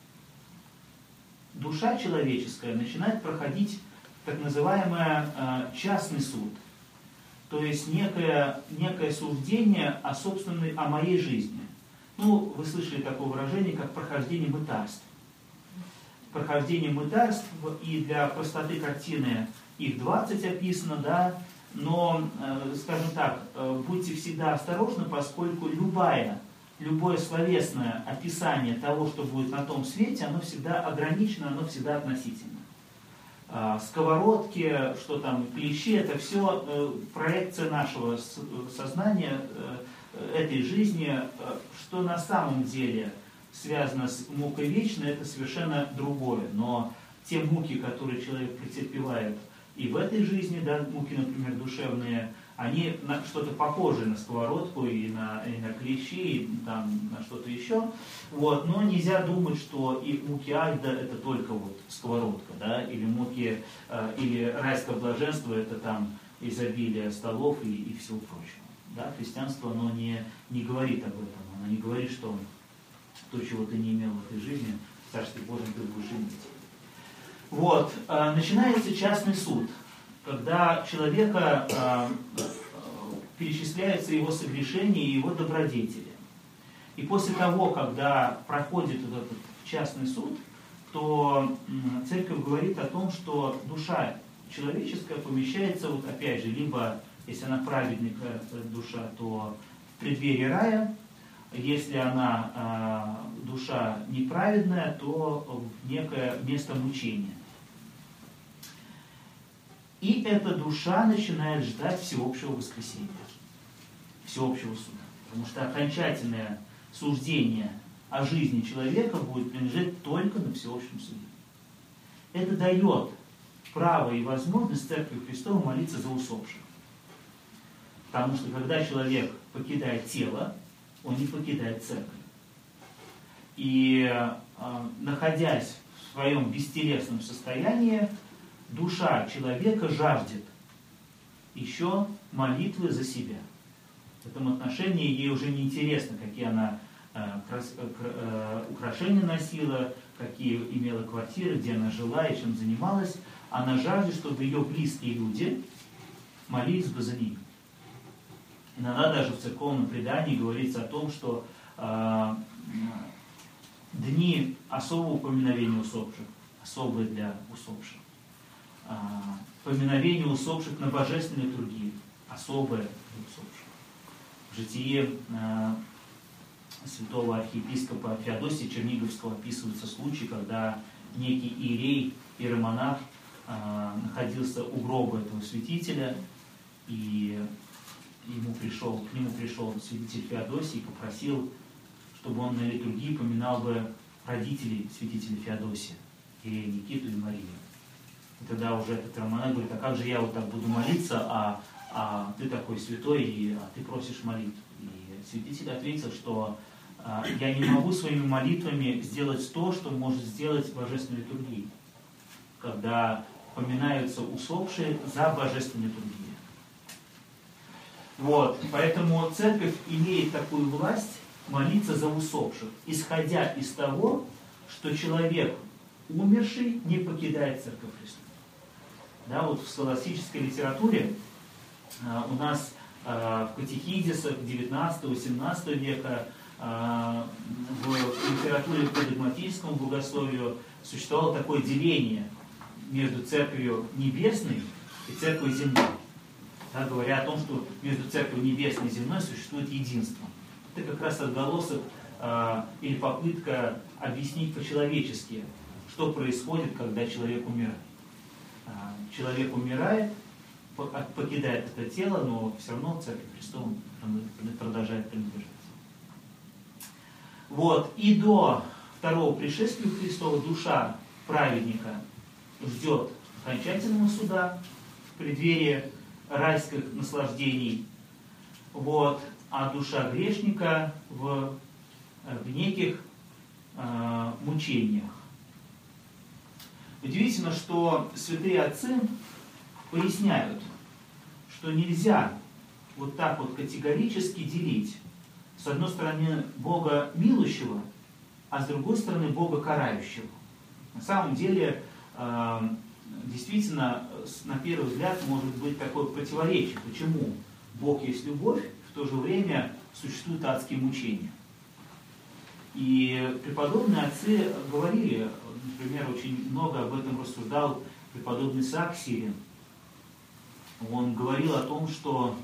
душа человеческая начинает проходить так называемый частный суд, то есть некое, некое суждение о собственной, о моей жизни. Ну, вы слышали такое выражение, как прохождение мытарств. Прохождение мытарств, и для простоты картины их двадцать описано, да, но, скажем так, будьте всегда осторожны, поскольку любая, любое словесное описание того, что будет на том свете, оно всегда ограничено, оно всегда относительно. Сковородки, что там, клещи, это все проекция нашего сознания, этой жизни. Что на самом деле связано с мукой вечной, это совершенно другое. Но те муки, которые человек претерпевает и в этой жизни, да, муки, например, душевные, они на что-то похожие на сковородку и на, и на клещи, и там, на что-то еще. Вот. Но нельзя думать, что и муки ада это только вот сковородка, да, или муки, э, или райское блаженство это там изобилие столов и, и всего прочего. Да. Христианство, оно не, не говорит об этом, оно не говорит, что то, чего ты не имел в этой жизни, в Царстве Божьем ты будешь иметь. Вот, э, начинается частный суд, когда человека э, перечисляются его согрешения и его добродетели. И после того, когда проходит этот частный суд, то э, церковь говорит о том, что душа человеческая помещается, вот опять же, либо, если она праведная душа, то в преддверии рая, если она э, душа неправедная, то в некое место мучения. И эта душа начинает ждать всеобщего воскресения, всеобщего суда. Потому что окончательное суждение о жизни человека будет принадлежать только на всеобщем суде. Это дает право и возможность Церкви Христовой молиться за усопших. Потому что когда человек покидает тело, он не покидает церковь. И э, находясь в своем бестелесном состоянии, душа человека жаждет еще молитвы за себя. В этом отношении ей уже не интересно, какие она э, крас, э, украшения носила, какие имела квартиры, где она жила и чем занималась. Она жаждет, чтобы ее близкие люди молились бы за нее. Иногда даже в церковном предании говорится о том, что э, дни особого упоминовения усопших, особые для усопших, э, поминовение усопших на божественной литургии, особое для усопших. В житие э, святого архиепископа Феодосия Черниговского описывается случай, когда некий иерей, иеромонах, э, находился у гроба этого святителя, и ему пришел, к нему пришел святитель Феодосий и попросил, чтобы он на литургии поминал бы родителей святителя Феодосия, иерея Никиту и Марию. И тогда уже этот иеромонах говорит: а как же я вот так буду молиться, а, а ты такой святой, и, а ты просишь молитву. И святитель ответил, что а, я не могу своими молитвами сделать то, что может сделать божественная литургия, когда поминаются усопшие за божественной литургией. Вот, поэтому церковь имеет такую власть молиться за усопших, исходя из того, что человек, умерший, не покидает церковь Христову. Да, вот в схоластической литературе э, у нас э, в катехизисах девятнадцатого-семнадцатого века, э, в литературе по догматическому богословию существовало такое деление между церковью небесной и церковью земной. Да, говоря о том, что между церковью небесной и земной существует единство. Это как раз отголосок э, или попытка объяснить по-человечески, что происходит, когда человек умирает. Э, человек умирает, покидает это тело, но все равно Церковь Христова продолжает принадлежать. Вот. И до второго пришествия Христова душа праведника ждет окончательного суда в преддверии райских наслаждений, вот, а душа грешника в, в неких э, мучениях. Удивительно, что святые отцы поясняют, что нельзя вот так вот категорически делить с одной стороны Бога милующего, а с другой стороны Бога карающего. На самом деле, э, действительно, на первый взгляд может быть такое противоречие. Почему Бог есть любовь, в то же время существуют адские мучения? И преподобные отцы говорили, например, очень много об этом рассуждал преподобный Исаак Сирин. Он говорил о том, что,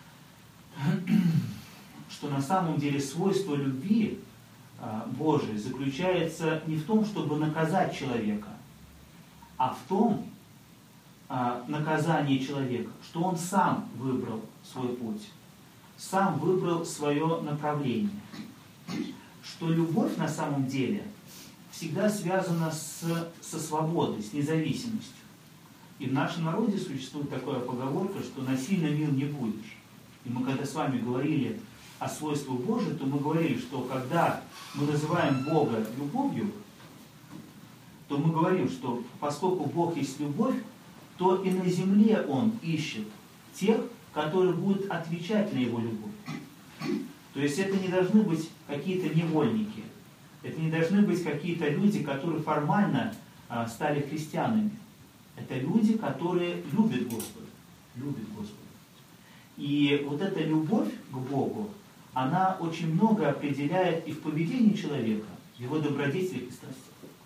что на самом деле свойство любви Божией заключается не в том, чтобы наказать человека, а в том, наказание человека, что он сам выбрал свой путь, сам выбрал свое направление. Что любовь на самом деле всегда связана с, со свободой, с независимостью. И в нашем народе существует такая поговорка, что насильно мил не будешь. И мы когда с вами говорили о свойствах Божьих, то мы говорили, что когда мы называем Бога любовью, то мы говорим, что поскольку Бог есть любовь, то и на земле Он ищет тех, которые будут отвечать на Его любовь. То есть это не должны быть какие-то невольники, это не должны быть какие-то люди, которые формально а, стали христианами. Это люди, которые любят Господа, любят Господа. И вот эта любовь к Богу, она очень много определяет и в поведении человека, в его добродетелях и страстях.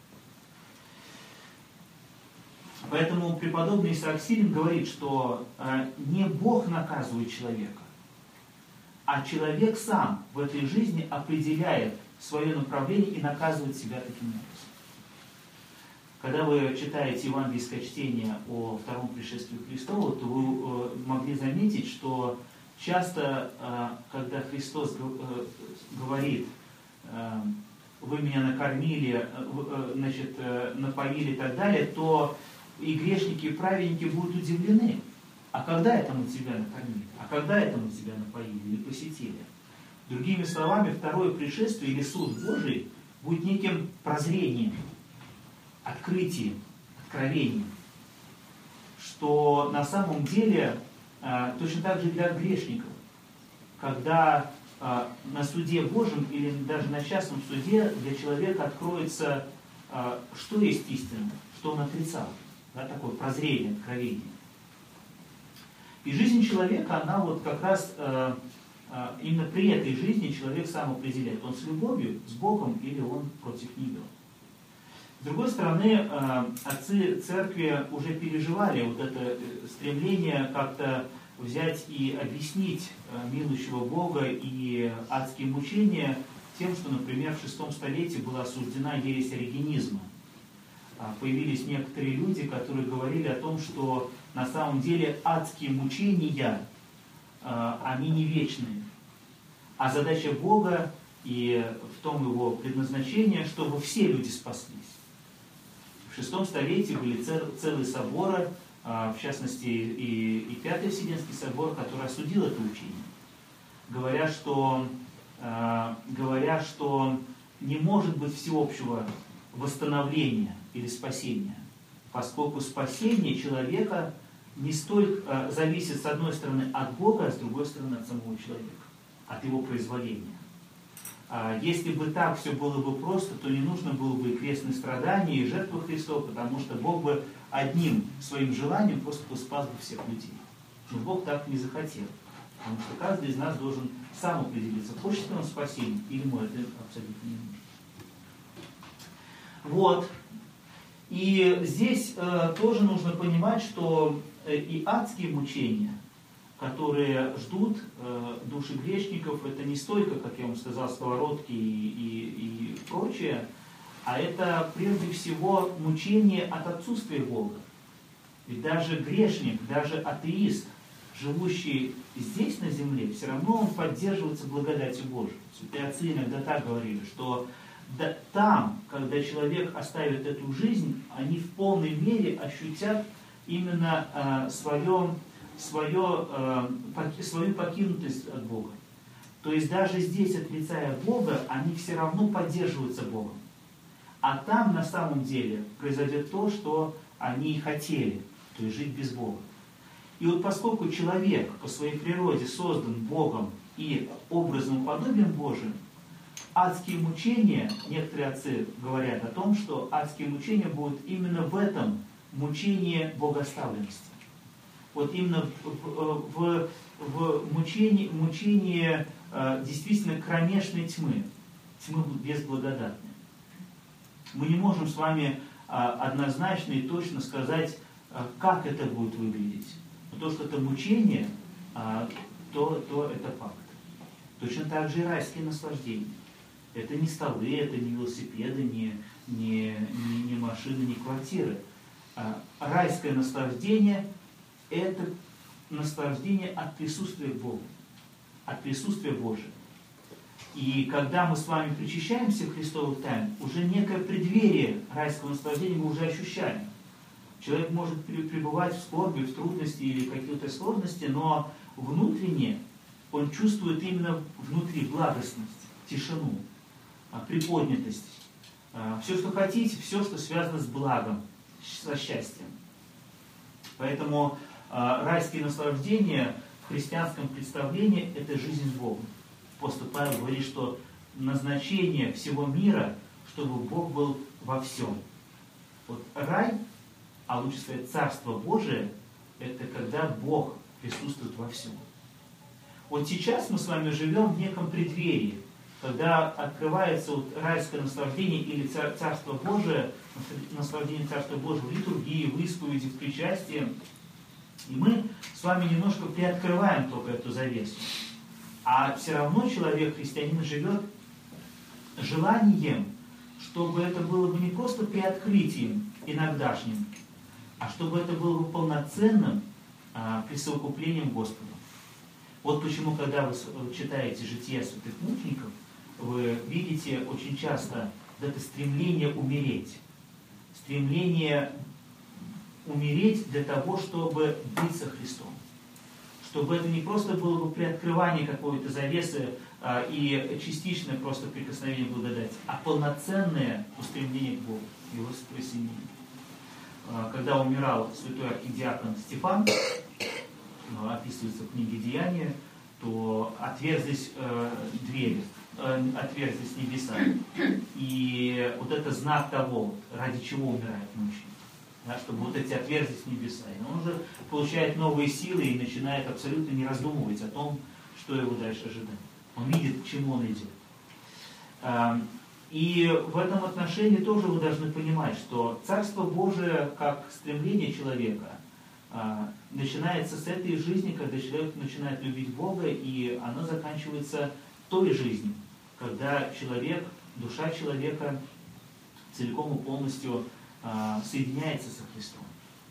Поэтому преподобный Исаак Сирин говорит, что э, не Бог наказывает человека, а человек сам в этой жизни определяет свое направление и наказывает себя таким образом. Когда вы читаете евангельское чтение о втором пришествии Христова, то вы э, могли заметить, что часто, э, когда Христос э, говорит, э, вы меня накормили, э, значит, э, напоили и так далее, то и грешники, и праведники будут удивлены. А когда это мы тебя накормили? А когда это мы тебя напоили или посетили? Другими словами, второе пришествие или суд Божий будет неким прозрением, открытием, откровением, что на самом деле а, точно так же для грешников. Когда а, на суде Божьем или даже на частном суде для человека откроется, а, что есть истина, что он отрицал. Да, такое прозрение, откровение. И жизнь человека, она вот как раз а, а, именно при этой жизни человек сам определяет, он с любовью, с Богом или он против Нее. С другой стороны, отцы церкви уже переживали вот это стремление как-то взять и объяснить милующего Бога и адские мучения тем, что, например, в шестом столетии была осуждена ересь оригенизма. Появились некоторые люди, которые говорили о том, что на самом деле адские мучения, они не вечные. А задача Бога и в том его предназначение, чтобы все люди спаслись. В шестом столетии были цел, целые соборы, в частности и, и Пятый Вселенский собор, который осудил это учение, говоря, что, говоря, что не может быть всеобщего восстановления или спасения, поскольку спасение человека не столько зависит, с одной стороны, от Бога, а с другой стороны, от самого человека, от его произволения. Если бы так все было бы просто, то не нужно было бы и крестные страдания, и жертвы Христова, потому что Бог бы одним своим желанием просто спас бы всех людей. Но Бог так не захотел. Потому что каждый из нас должен сам определиться, хочет ли он спасения, или ему это абсолютно не нужно. Вот. И здесь э, тоже нужно понимать, что э, и адские мучения, которые ждут э, души грешников, это не столько, как я вам сказал, сковородки и, и, и прочее, а это прежде всего мучение от отсутствия Бога. Ведь даже грешник, даже атеист, живущий здесь на земле, все равно он поддерживается благодатью Божией. Святые отцы иногда так говорили, что да, там, когда человек оставит эту жизнь, они в полной мере ощутят именно э, свое Свое, э, свою покинутость от Бога. То есть даже здесь, отрицая Бога, они все равно поддерживаются Богом. А там на самом деле произойдет то, что они и хотели, то есть жить без Бога. И вот поскольку человек по своей природе создан Богом и образом и подобием Божиим, адские мучения, некоторые отцы говорят о том, что адские мучения будут именно в этом мучении богоставленности. Вот именно в, в, в мучении, мучении э, действительно кромешной тьмы, тьмы безблагодатной. Мы не можем с вами э, однозначно и точно сказать, э, как это будет выглядеть. Но то, что это мучение, э, то, то это факт. Точно так же и райские наслаждения. Это не столы, это не велосипеды, не, не, не, не машины, не квартиры. Э, райское наслаждение – это наслаждение от присутствия Бога, от присутствия Божия. И когда мы с вами причащаемся Христовых тайн, уже некое преддверие райского наслаждения мы уже ощущаем. Человек может пребывать в скорби, в трудности или в какой-то сложности, но внутренне он чувствует именно внутри благостность, тишину, приподнятость. Все, что хотите, все, что связано с благом, со счастьем. Поэтому райские наслаждения в христианском представлении – это жизнь с Богом. Апостол Павел говорит, что назначение всего мира, чтобы Бог был во всем. Вот рай, а лучше сказать Царство Божие, это когда Бог присутствует во всем. Вот сейчас мы с вами живем в неком преддверии, когда открывается вот райское наслаждение или Царство Божие, наслаждение Царства Божьего в литургии, в исповеди, в причастии. И мы с вами немножко приоткрываем только эту завесу. А все равно человек, христианин, живет желанием, чтобы это было бы не просто приоткрытием иногдашним, а чтобы это было бы полноценным а, присовокуплением Господу. Вот почему, когда вы читаете жития святых мучеников, вы видите очень часто вот это стремление умереть. Стремление умереть для того, чтобы быть со Христом. Чтобы это не просто было бы приоткрывание какой-то завесы а, и частичное просто прикосновение к благодати, а полноценное устремление к Богу, Его присоединение. А, когда умирал святой архидиакон Стефан, э, описывается в книге «Деяния», то отверзлись э, двери, э, отверзлись небеса. И вот это знак того, ради чего умирает мужчина. Да, чтобы вот эти отверзлись небеса. И он уже получает новые силы и начинает абсолютно не раздумывать о том, что его дальше ожидает. Он видит, к чему он идет. И в этом отношении тоже вы должны понимать, что Царство Божие, как стремление человека, начинается с этой жизни, когда человек начинает любить Бога, и оно заканчивается той жизнью, когда человек, душа человека целиком и полностью соединяется со Христом.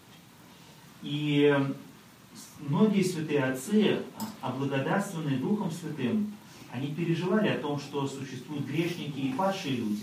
И многие святые отцы, облагодатствованные Духом Святым, они переживали о том, что существуют грешники и падшие люди.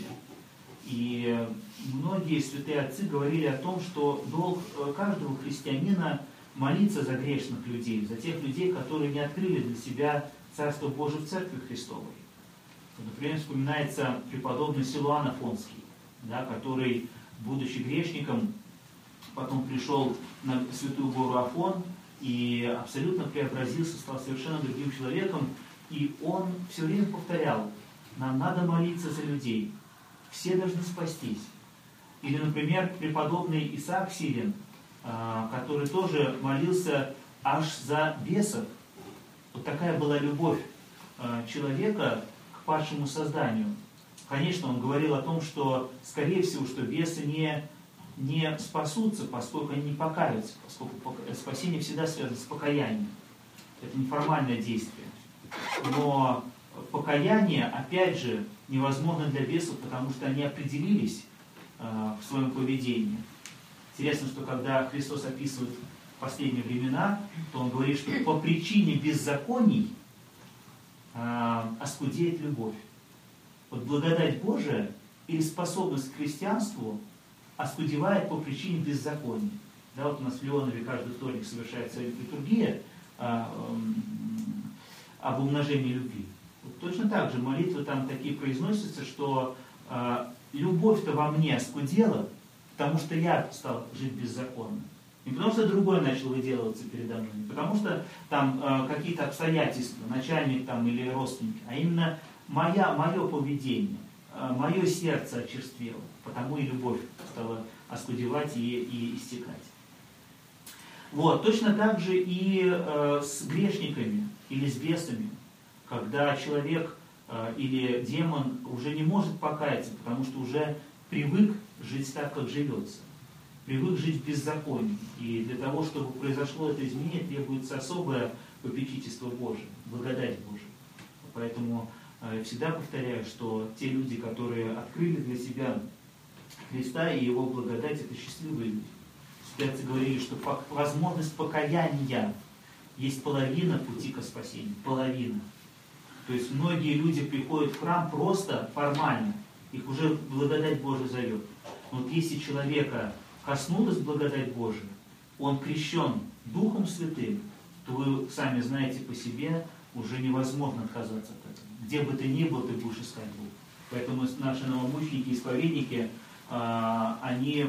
И многие святые отцы говорили о том, что долг каждого христианина молиться за грешных людей, за тех людей, которые не открыли для себя Царство Божие в Церкви Христовой. Например, вспоминается преподобный Силуан Афонский, да, который, будучи грешником, потом пришел на Святую гору Афон и абсолютно преобразился, стал совершенно другим человеком. И он все время повторял: нам надо молиться за людей, все должны спастись. Или, например, преподобный Исаак Сирин, который тоже молился аж за бесов. Вот такая была любовь человека к падшему созданию. Конечно, он говорил о том, что, скорее всего, что бесы не, не спасутся, поскольку они не покаются, поскольку спасение всегда связано с покаянием. Это неформальное действие. Но покаяние, опять же, невозможно для бесов, потому что они определились э, в своем поведении. Интересно, что когда Христос описывает последние времена, то Он говорит, что по причине беззаконий э, оскудеет любовь. Вот благодать Божия или способность к христианству оскудевает по причине беззаконий. Да, вот у нас в Леонове каждый вторник совершается литургия э, э, об умножении любви. Вот точно так же молитвы там такие произносятся, что э, любовь-то во мне оскудела, потому что я стал жить беззаконно. Не потому что другой начал выделываться передо мной, не потому что там э, какие-то обстоятельства, начальник там или родственники, а именно моя, мое поведение, э, мое сердце очерствело, потому и любовь стала оскудевать и, и истекать. Вот, точно так же и э, с грешниками или с бесами, когда человек э, или демон уже не может покаяться, потому что уже привык жить так, как живется, привык жить в беззаконии. И для того, чтобы произошло это изменение, требуется особое попечительство Божие, благодать Божия. Поэтому э, всегда повторяю, что те люди, которые открыли для себя Христа и Его благодать, это счастливые люди. Святые говорили, что возможность покаяния есть половина пути к спасению. Половина. То есть многие люди приходят в храм просто формально. Их уже благодать Божия зовет. Но вот если человека коснулась благодать Божия, он крещен Духом Святым, то вы сами знаете по себе, уже невозможно отказаться от этого. Где бы ты ни был, ты будешь искать Бога. Поэтому наши новомученики, исповедники, они...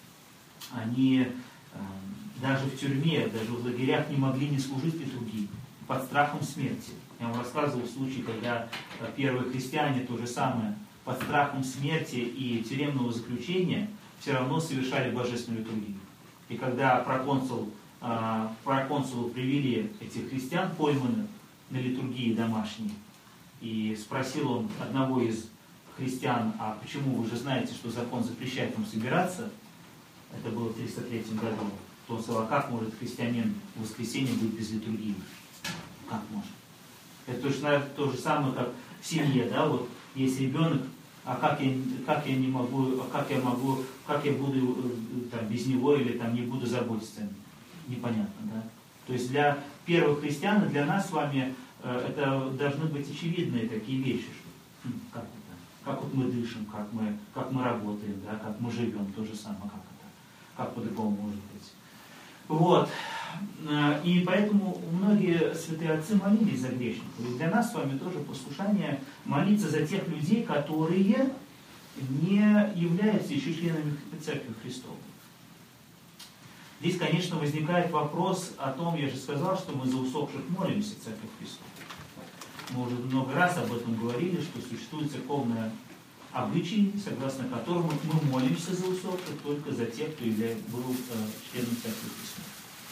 Они э, даже в тюрьме, даже в лагерях не могли не служить литургии под страхом смерти. Я вам рассказывал случай, когда э, первые христиане то же самое, под страхом смерти и тюремного заключения все равно совершали божественную литургию. И когда проконсул, э, проконсулу привели этих христиан пойманных на литургии домашней, и спросил он одного из христиан: а почему вы же знаете, что закон запрещает вам собираться? Это было в триста третьем году. То он сказал: а как может христианин в воскресенье быть без литургии? Как может? Это точно то же самое, как в семье, да, вот есть ребенок, а как я, как я не могу, а как я могу, как я буду там, без него или там не буду заботиться о нем? Непонятно, да? То есть для первых христиан, для нас с вами это должны быть очевидные такие вещи, что как это, как вот мы дышим, как мы, как мы работаем, да, как мы живем, то же самое, как это. Как по-другому может быть. Вот. И поэтому многие святые отцы молились за грешников. И для нас с вами тоже послушание молиться за тех людей, которые не являются еще членами Церкви Христовой. Здесь, конечно, возникает вопрос о том, я же сказал, что мы за усопших молимся, Церковь Христова. Мы уже много раз об этом говорили, что существует церковное обычай, согласно которому мы молимся за усопших только за тех, кто был членом Церкви Христовой.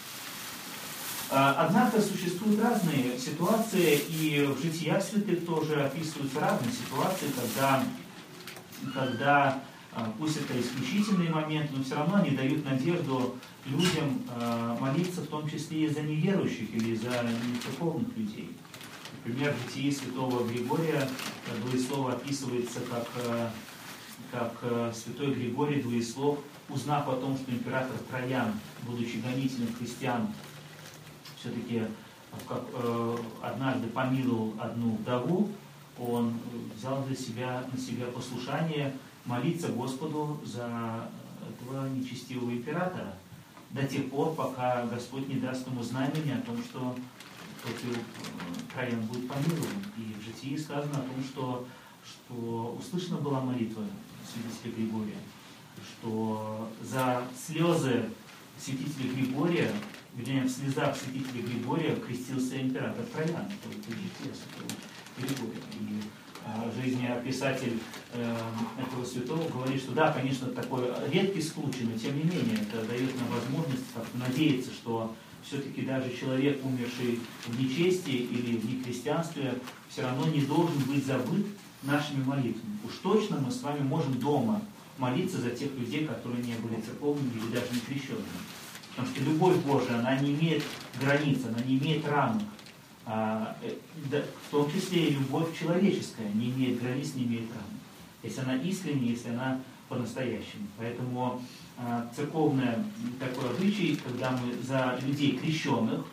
Однако существуют разные ситуации, и в житиях святых тоже описываются разные ситуации, когда, когда пусть это исключительный момент, но все равно они дают надежду людям молиться, в том числе и за неверующих или за нецерковных людей. Например, в житии святого Григория Двоеслов описывается как, как святой Григорий Двоеслов, узнав о том, что император Троян, будучи гонителем христиан, все-таки как, э, однажды помиловал одну вдову, он взял для себя, на себя послушание молиться Господу за этого нечестивого императора до тех пор, пока Господь не даст ему знамение о том, что против Троян будет помилован. И в житии сказано о том, что, что услышана была молитва святителя Григория, что за слезы святителя Григория, вернее, в слезах святителя Григория крестился император Троян. Это житие святого Григория. И а, жизнеописатель э, этого святого говорит, что да, конечно, такой редкий случай, но тем не менее это дает нам возможность как-то надеяться, что все-таки даже человек, умерший в нечестии или в нехристианстве, все равно не должен быть забыт нашими молитвами. Уж точно мы с вами можем дома молиться за тех людей, которые не были церковными или даже не крещенными. Потому что любовь Божия, она не имеет границ, она не имеет рамок. А, да, в том числе и любовь человеческая не имеет границ, не имеет рамок. Если она искренняя, если она по-настоящему. Поэтому а, церковный такой обычай, когда мы за людей крещенных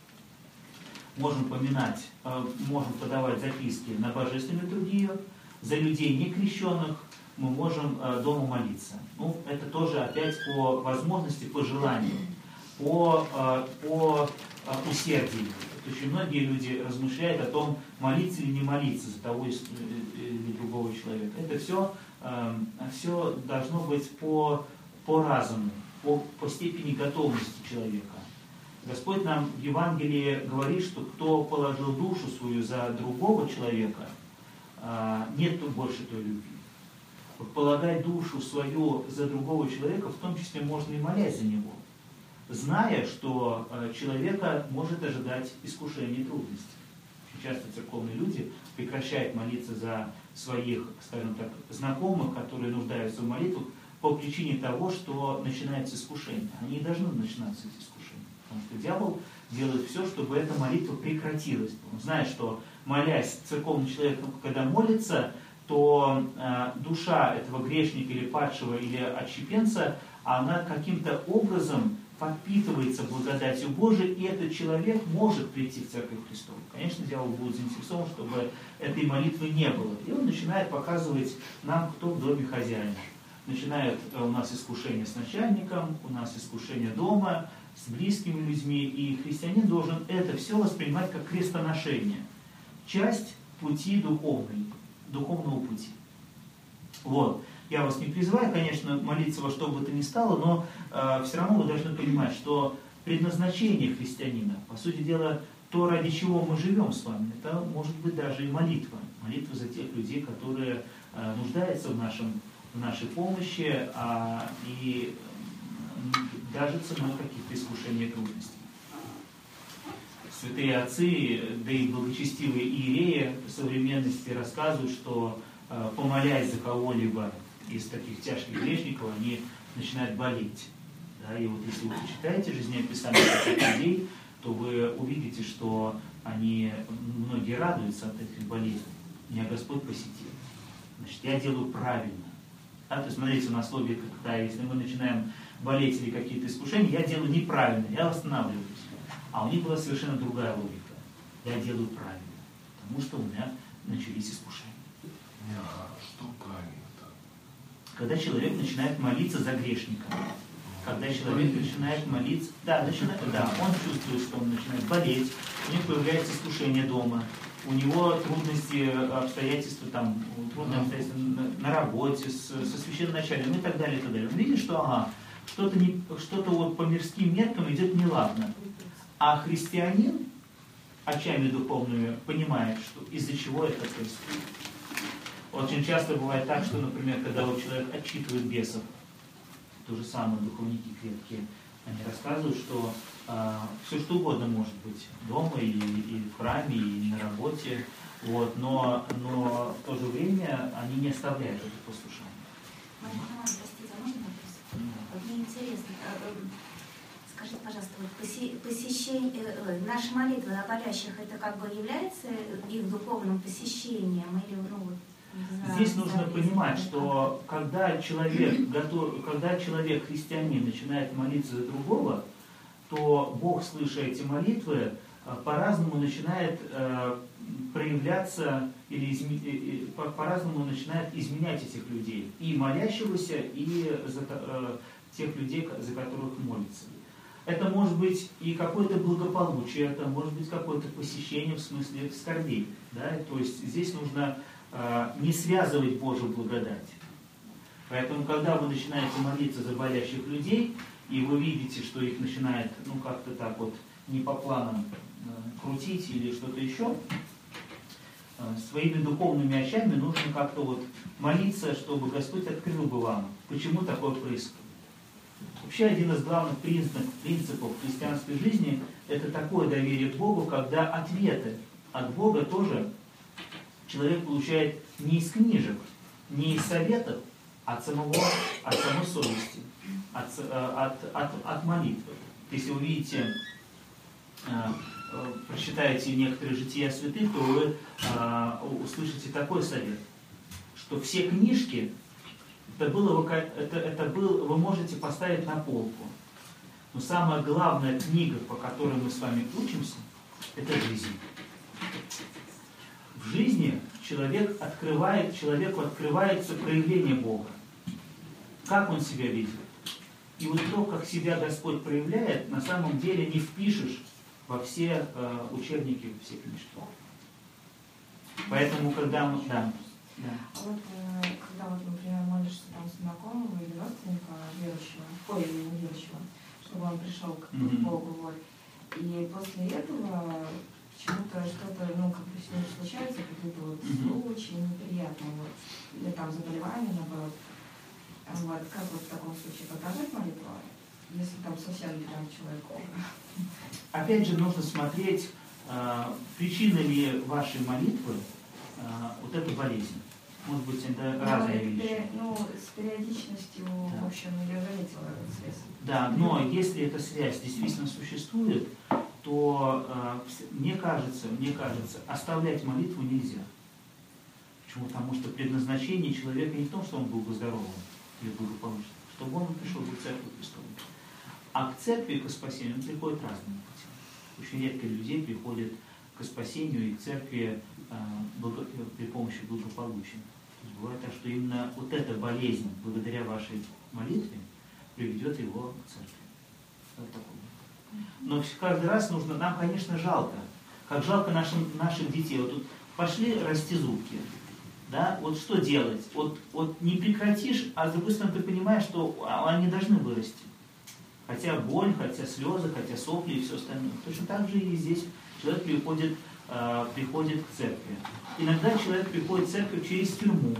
можем поминать, а, можем подавать записки на божественную литургию, за людей некрещенных мы можем а, дома молиться. Ну, это тоже опять по возможности, по желанию, по, а, по а, усердию. Очень многие люди размышляют о том, молиться или не молиться за того или другого человека. Это все, а, все должно быть по, по разуму, по, по степени готовности человека. Господь нам в Евангелии говорит, что кто положил душу свою за другого человека, а, нет больше той любви. Полагать душу свою за другого человека, в том числе можно и молясь за него, зная, что человека может ожидать искушение и трудности. Очень часто церковные люди прекращают молиться за своих, скажем так, знакомых, которые нуждаются в молитвах, по причине того, что начинается искушение. Они не должны начинаться эти искушения, потому что дьявол делает все, чтобы эта молитва прекратилась. Он знает, что молясь церковный человек, когда молится, то э, душа этого грешника или падшего или отщепенца, она каким-то образом подпитывается благодатью Божией, и этот человек может прийти в Церковь Христову. Конечно, дьявол будет заинтересован, чтобы этой молитвы не было. И он начинает показывать нам, кто в доме хозяин. Начинает э, у нас искушение с начальником, у нас искушение дома, с близкими людьми, и христианин должен это все воспринимать как крестоношение. Часть пути духовной. духовного пути. Вот. Я вас не призываю, конечно, молиться во что бы то ни стало, но э, все равно вы должны понимать, что предназначение христианина, по сути дела, то, ради чего мы живем с вами, это может быть даже и молитва. Молитва за тех людей, которые э, нуждаются в, нашем, в нашей помощи, а, и э, даже ценой каких-то искушений и трудностей. Святые отцы, да и благочестивые иереи современности рассказывают, что э, помолясь за кого-либо из таких тяжких грешников, они начинают болеть. Да, и вот если вы почитаете жизнеописание таких людей, то вы увидите, что они, многие радуются от этих болезней. Меня Господь посетил. Значит, я делаю правильно. Да, то есть, смотрите, у нас логика какая, если мы начинаем болеть или какие-то искушения, я делаю неправильно, я восстанавливаюсь. А у них была совершенно другая логика. Я делаю правильно, потому что у меня начались искушения. А что правильно-то? Когда человек начинает молиться за грешника, когда человек начинает молиться, да, начинает, да, он чувствует, что он начинает болеть, у него появляется искушение дома, у него трудности, обстоятельства, там, трудные обстоятельства на, на работе, с, со священноначалием и так далее, и так далее. Он видит, что ага, что-то не, что-то вот по мирским меркам идет неладно. А христианин, очами духовными, понимает, что из-за чего это происходит. Очень часто бывает так, что, например, когда вот человек отчитывает бесов, то же самое духовники крепкие, они рассказывают, что э, все что угодно может быть дома, и, и в храме, и на работе, вот, но, но в то же время они не оставляют это послушание. Мария Романовна, простите, а можно вопрос? Вот мне интересно, скажите, пожалуйста, вот поси, посещение, э, наша молитва о болящих, это как бы является их духовным посещением? Или, ну, вот, здесь нужно понимать, что когда человек, готов, когда человек, христианин, начинает молиться за другого, то Бог, слыша эти молитвы, по-разному начинает э, проявляться или изме, по- по-разному начинает изменять этих людей. И молящегося, и за, э, тех людей, за которых молится. Это может быть и какое-то благополучие, это может быть какое-то посещение в смысле скорбей. Да? То есть здесь нужно не связывать Божью благодать. Поэтому, когда вы начинаете молиться за болящих людей, и вы видите, что их начинает, ну, как-то так вот, не по планам э, крутить или что-то еще, э, своими духовными очами нужно как-то вот молиться, чтобы Господь открыл бы вам, почему такое происходит. Вообще, один из главных принципов, принципов христианской жизни – это такое доверие к Богу, когда ответы от Бога тоже человек получает не из книжек, не из советов, а от самого, от самой совести, от, от, от, от молитвы. Если вы видите, прочитаете некоторые жития святых, то вы услышите такой совет, что все книжки, это, было, это, это был, вы можете поставить на полку. Но самая главная книга, по которой мы с вами учимся, это жизнь. В жизни человек открывает, человеку открывается проявление Бога. Как он себя видит? И вот то, как себя Господь проявляет, на самом деле не впишешь во все э, учебники, во все книжки. Поэтому, когда мы... Да, да. А вот э, когда, вот, например, молишься там знакомого или родственника верующего, ой, не верующего, чтобы он пришел к mm-hmm. Богу, вот, и после этого почему-то что-то, ну, как бы с ним случается, какие-то вот mm-hmm. случаи неприятные, вот, или там заболевания, наоборот. Вот, как вот в таком случае показать молитву, если там совсем не там человек уже? Опять же, нужно смотреть, э, причина ли вашей молитвы э, вот эта болезнь. Может быть, это разные ну, вещи. Ну, с периодичностью, да. В общем, я заметила эту связь. Да, но если эта связь действительно существует, то э, мне кажется, мне кажется, оставлять молитву нельзя. Почему? Потому что предназначение человека не в том, что он был бы здоровым или благополучным, чтобы он пришел в церковь Христову. А к церкви, к спасению, он приходит разными путями. Очень редко людей приходят к спасению и к церкви э, благо, при помощи благополучия. То есть бывает так, что именно вот эта болезнь, благодаря вашей молитве, приведет его к церкви. Вот такое. Но каждый раз нужно, нам, конечно, жалко. Как жалко нашим, наших детей. Вот тут пошли расти зубки. Да? Вот что делать? Вот, вот не прекратишь, а с другой стороны ты понимаешь, что они должны вырасти. Хотя боль, хотя слезы, хотя сопли и все остальное. Точно так же и здесь человек приходит, э, приходит к церкви. Иногда человек приходит в церковь через тюрьму.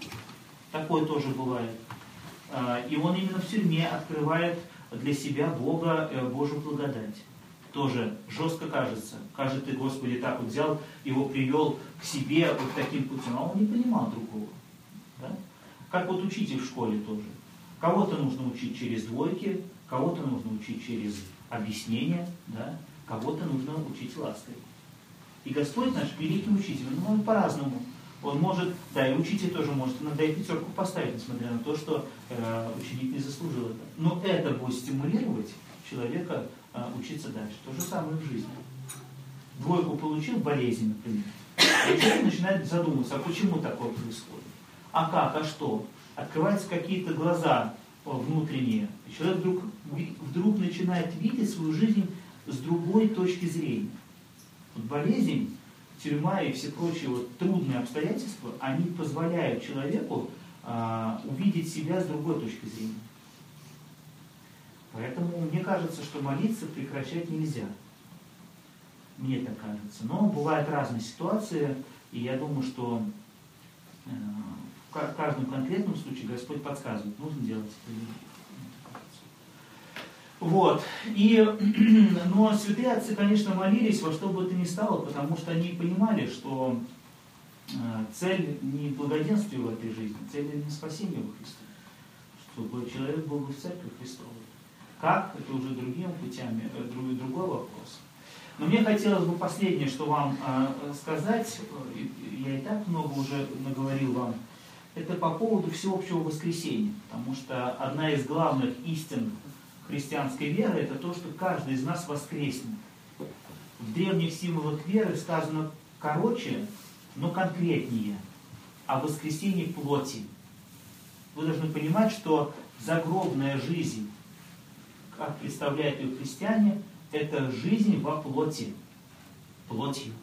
Такое тоже бывает. Э, и он именно в тюрьме открывает для себя Бога, э, Божью благодать. Тоже жестко кажется. Кажется, ты, Господи, так вот взял, его привел к себе вот таким путем. А он не понимал другого. Да? Как вот учитель в школе тоже. Кого-то нужно учить через двойки, кого-то нужно учить через объяснение, да? Кого-то нужно учить лаской. И Господь наш великий учитель, ну, он по-разному. Он может, да, и учитель тоже может иногда и пятерку поставить, несмотря на то, что э, ученик не заслужил это. Но это будет стимулировать человека э, учиться дальше. То же самое в жизни. Двойку получил, болезнь, например. И человек начинает задумываться, а почему такое происходит? А как, а что? Открываются какие-то глаза внутренние. И человек вдруг, вдруг начинает видеть свою жизнь с другой точки зрения. Вот болезнь, тюрьма и все прочие вот трудные обстоятельства, они позволяют человеку а, увидеть себя с другой точки зрения. Поэтому мне кажется, что молиться прекращать нельзя. Мне так кажется. Но бывают разные ситуации, и я думаю, что э, в каждом конкретном случае Господь подсказывает, нужно делать это или нет. Вот. И, но святые отцы, конечно, молились во что бы то ни стало, потому что они понимали, что э, цель не благоденствие в этой жизни, цель не спасение во Христе, чтобы человек был в церкви Христовой. Как? Это уже другими путями, другой, другой вопрос. Но мне хотелось бы последнее, что вам э, сказать, я и так много уже наговорил вам, это по поводу всеобщего воскресения. Потому что одна из главных истин христианской веры это то, что каждый из нас воскреснет. В древних символах веры сказано короче, но конкретнее о воскресении плоти. Вы должны понимать, что загробная жизнь, как представляют ее христиане, это жизнь во плоти, плотью.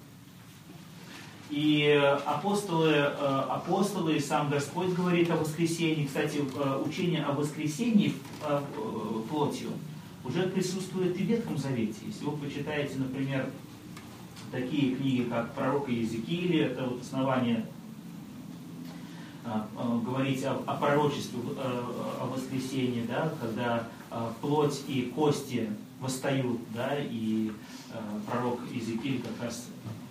И апостолы, апостолы, и сам Господь говорит о воскресении. Кстати, учение о воскресении плотью уже присутствует и в Ветхом Завете. Если вы почитаете, например, такие книги, как пророка Иезекииля, это вот основание говорить о, о пророчестве, о воскресении, да, когда плоть и кости восстают, да, и пророк Иезекииль как раз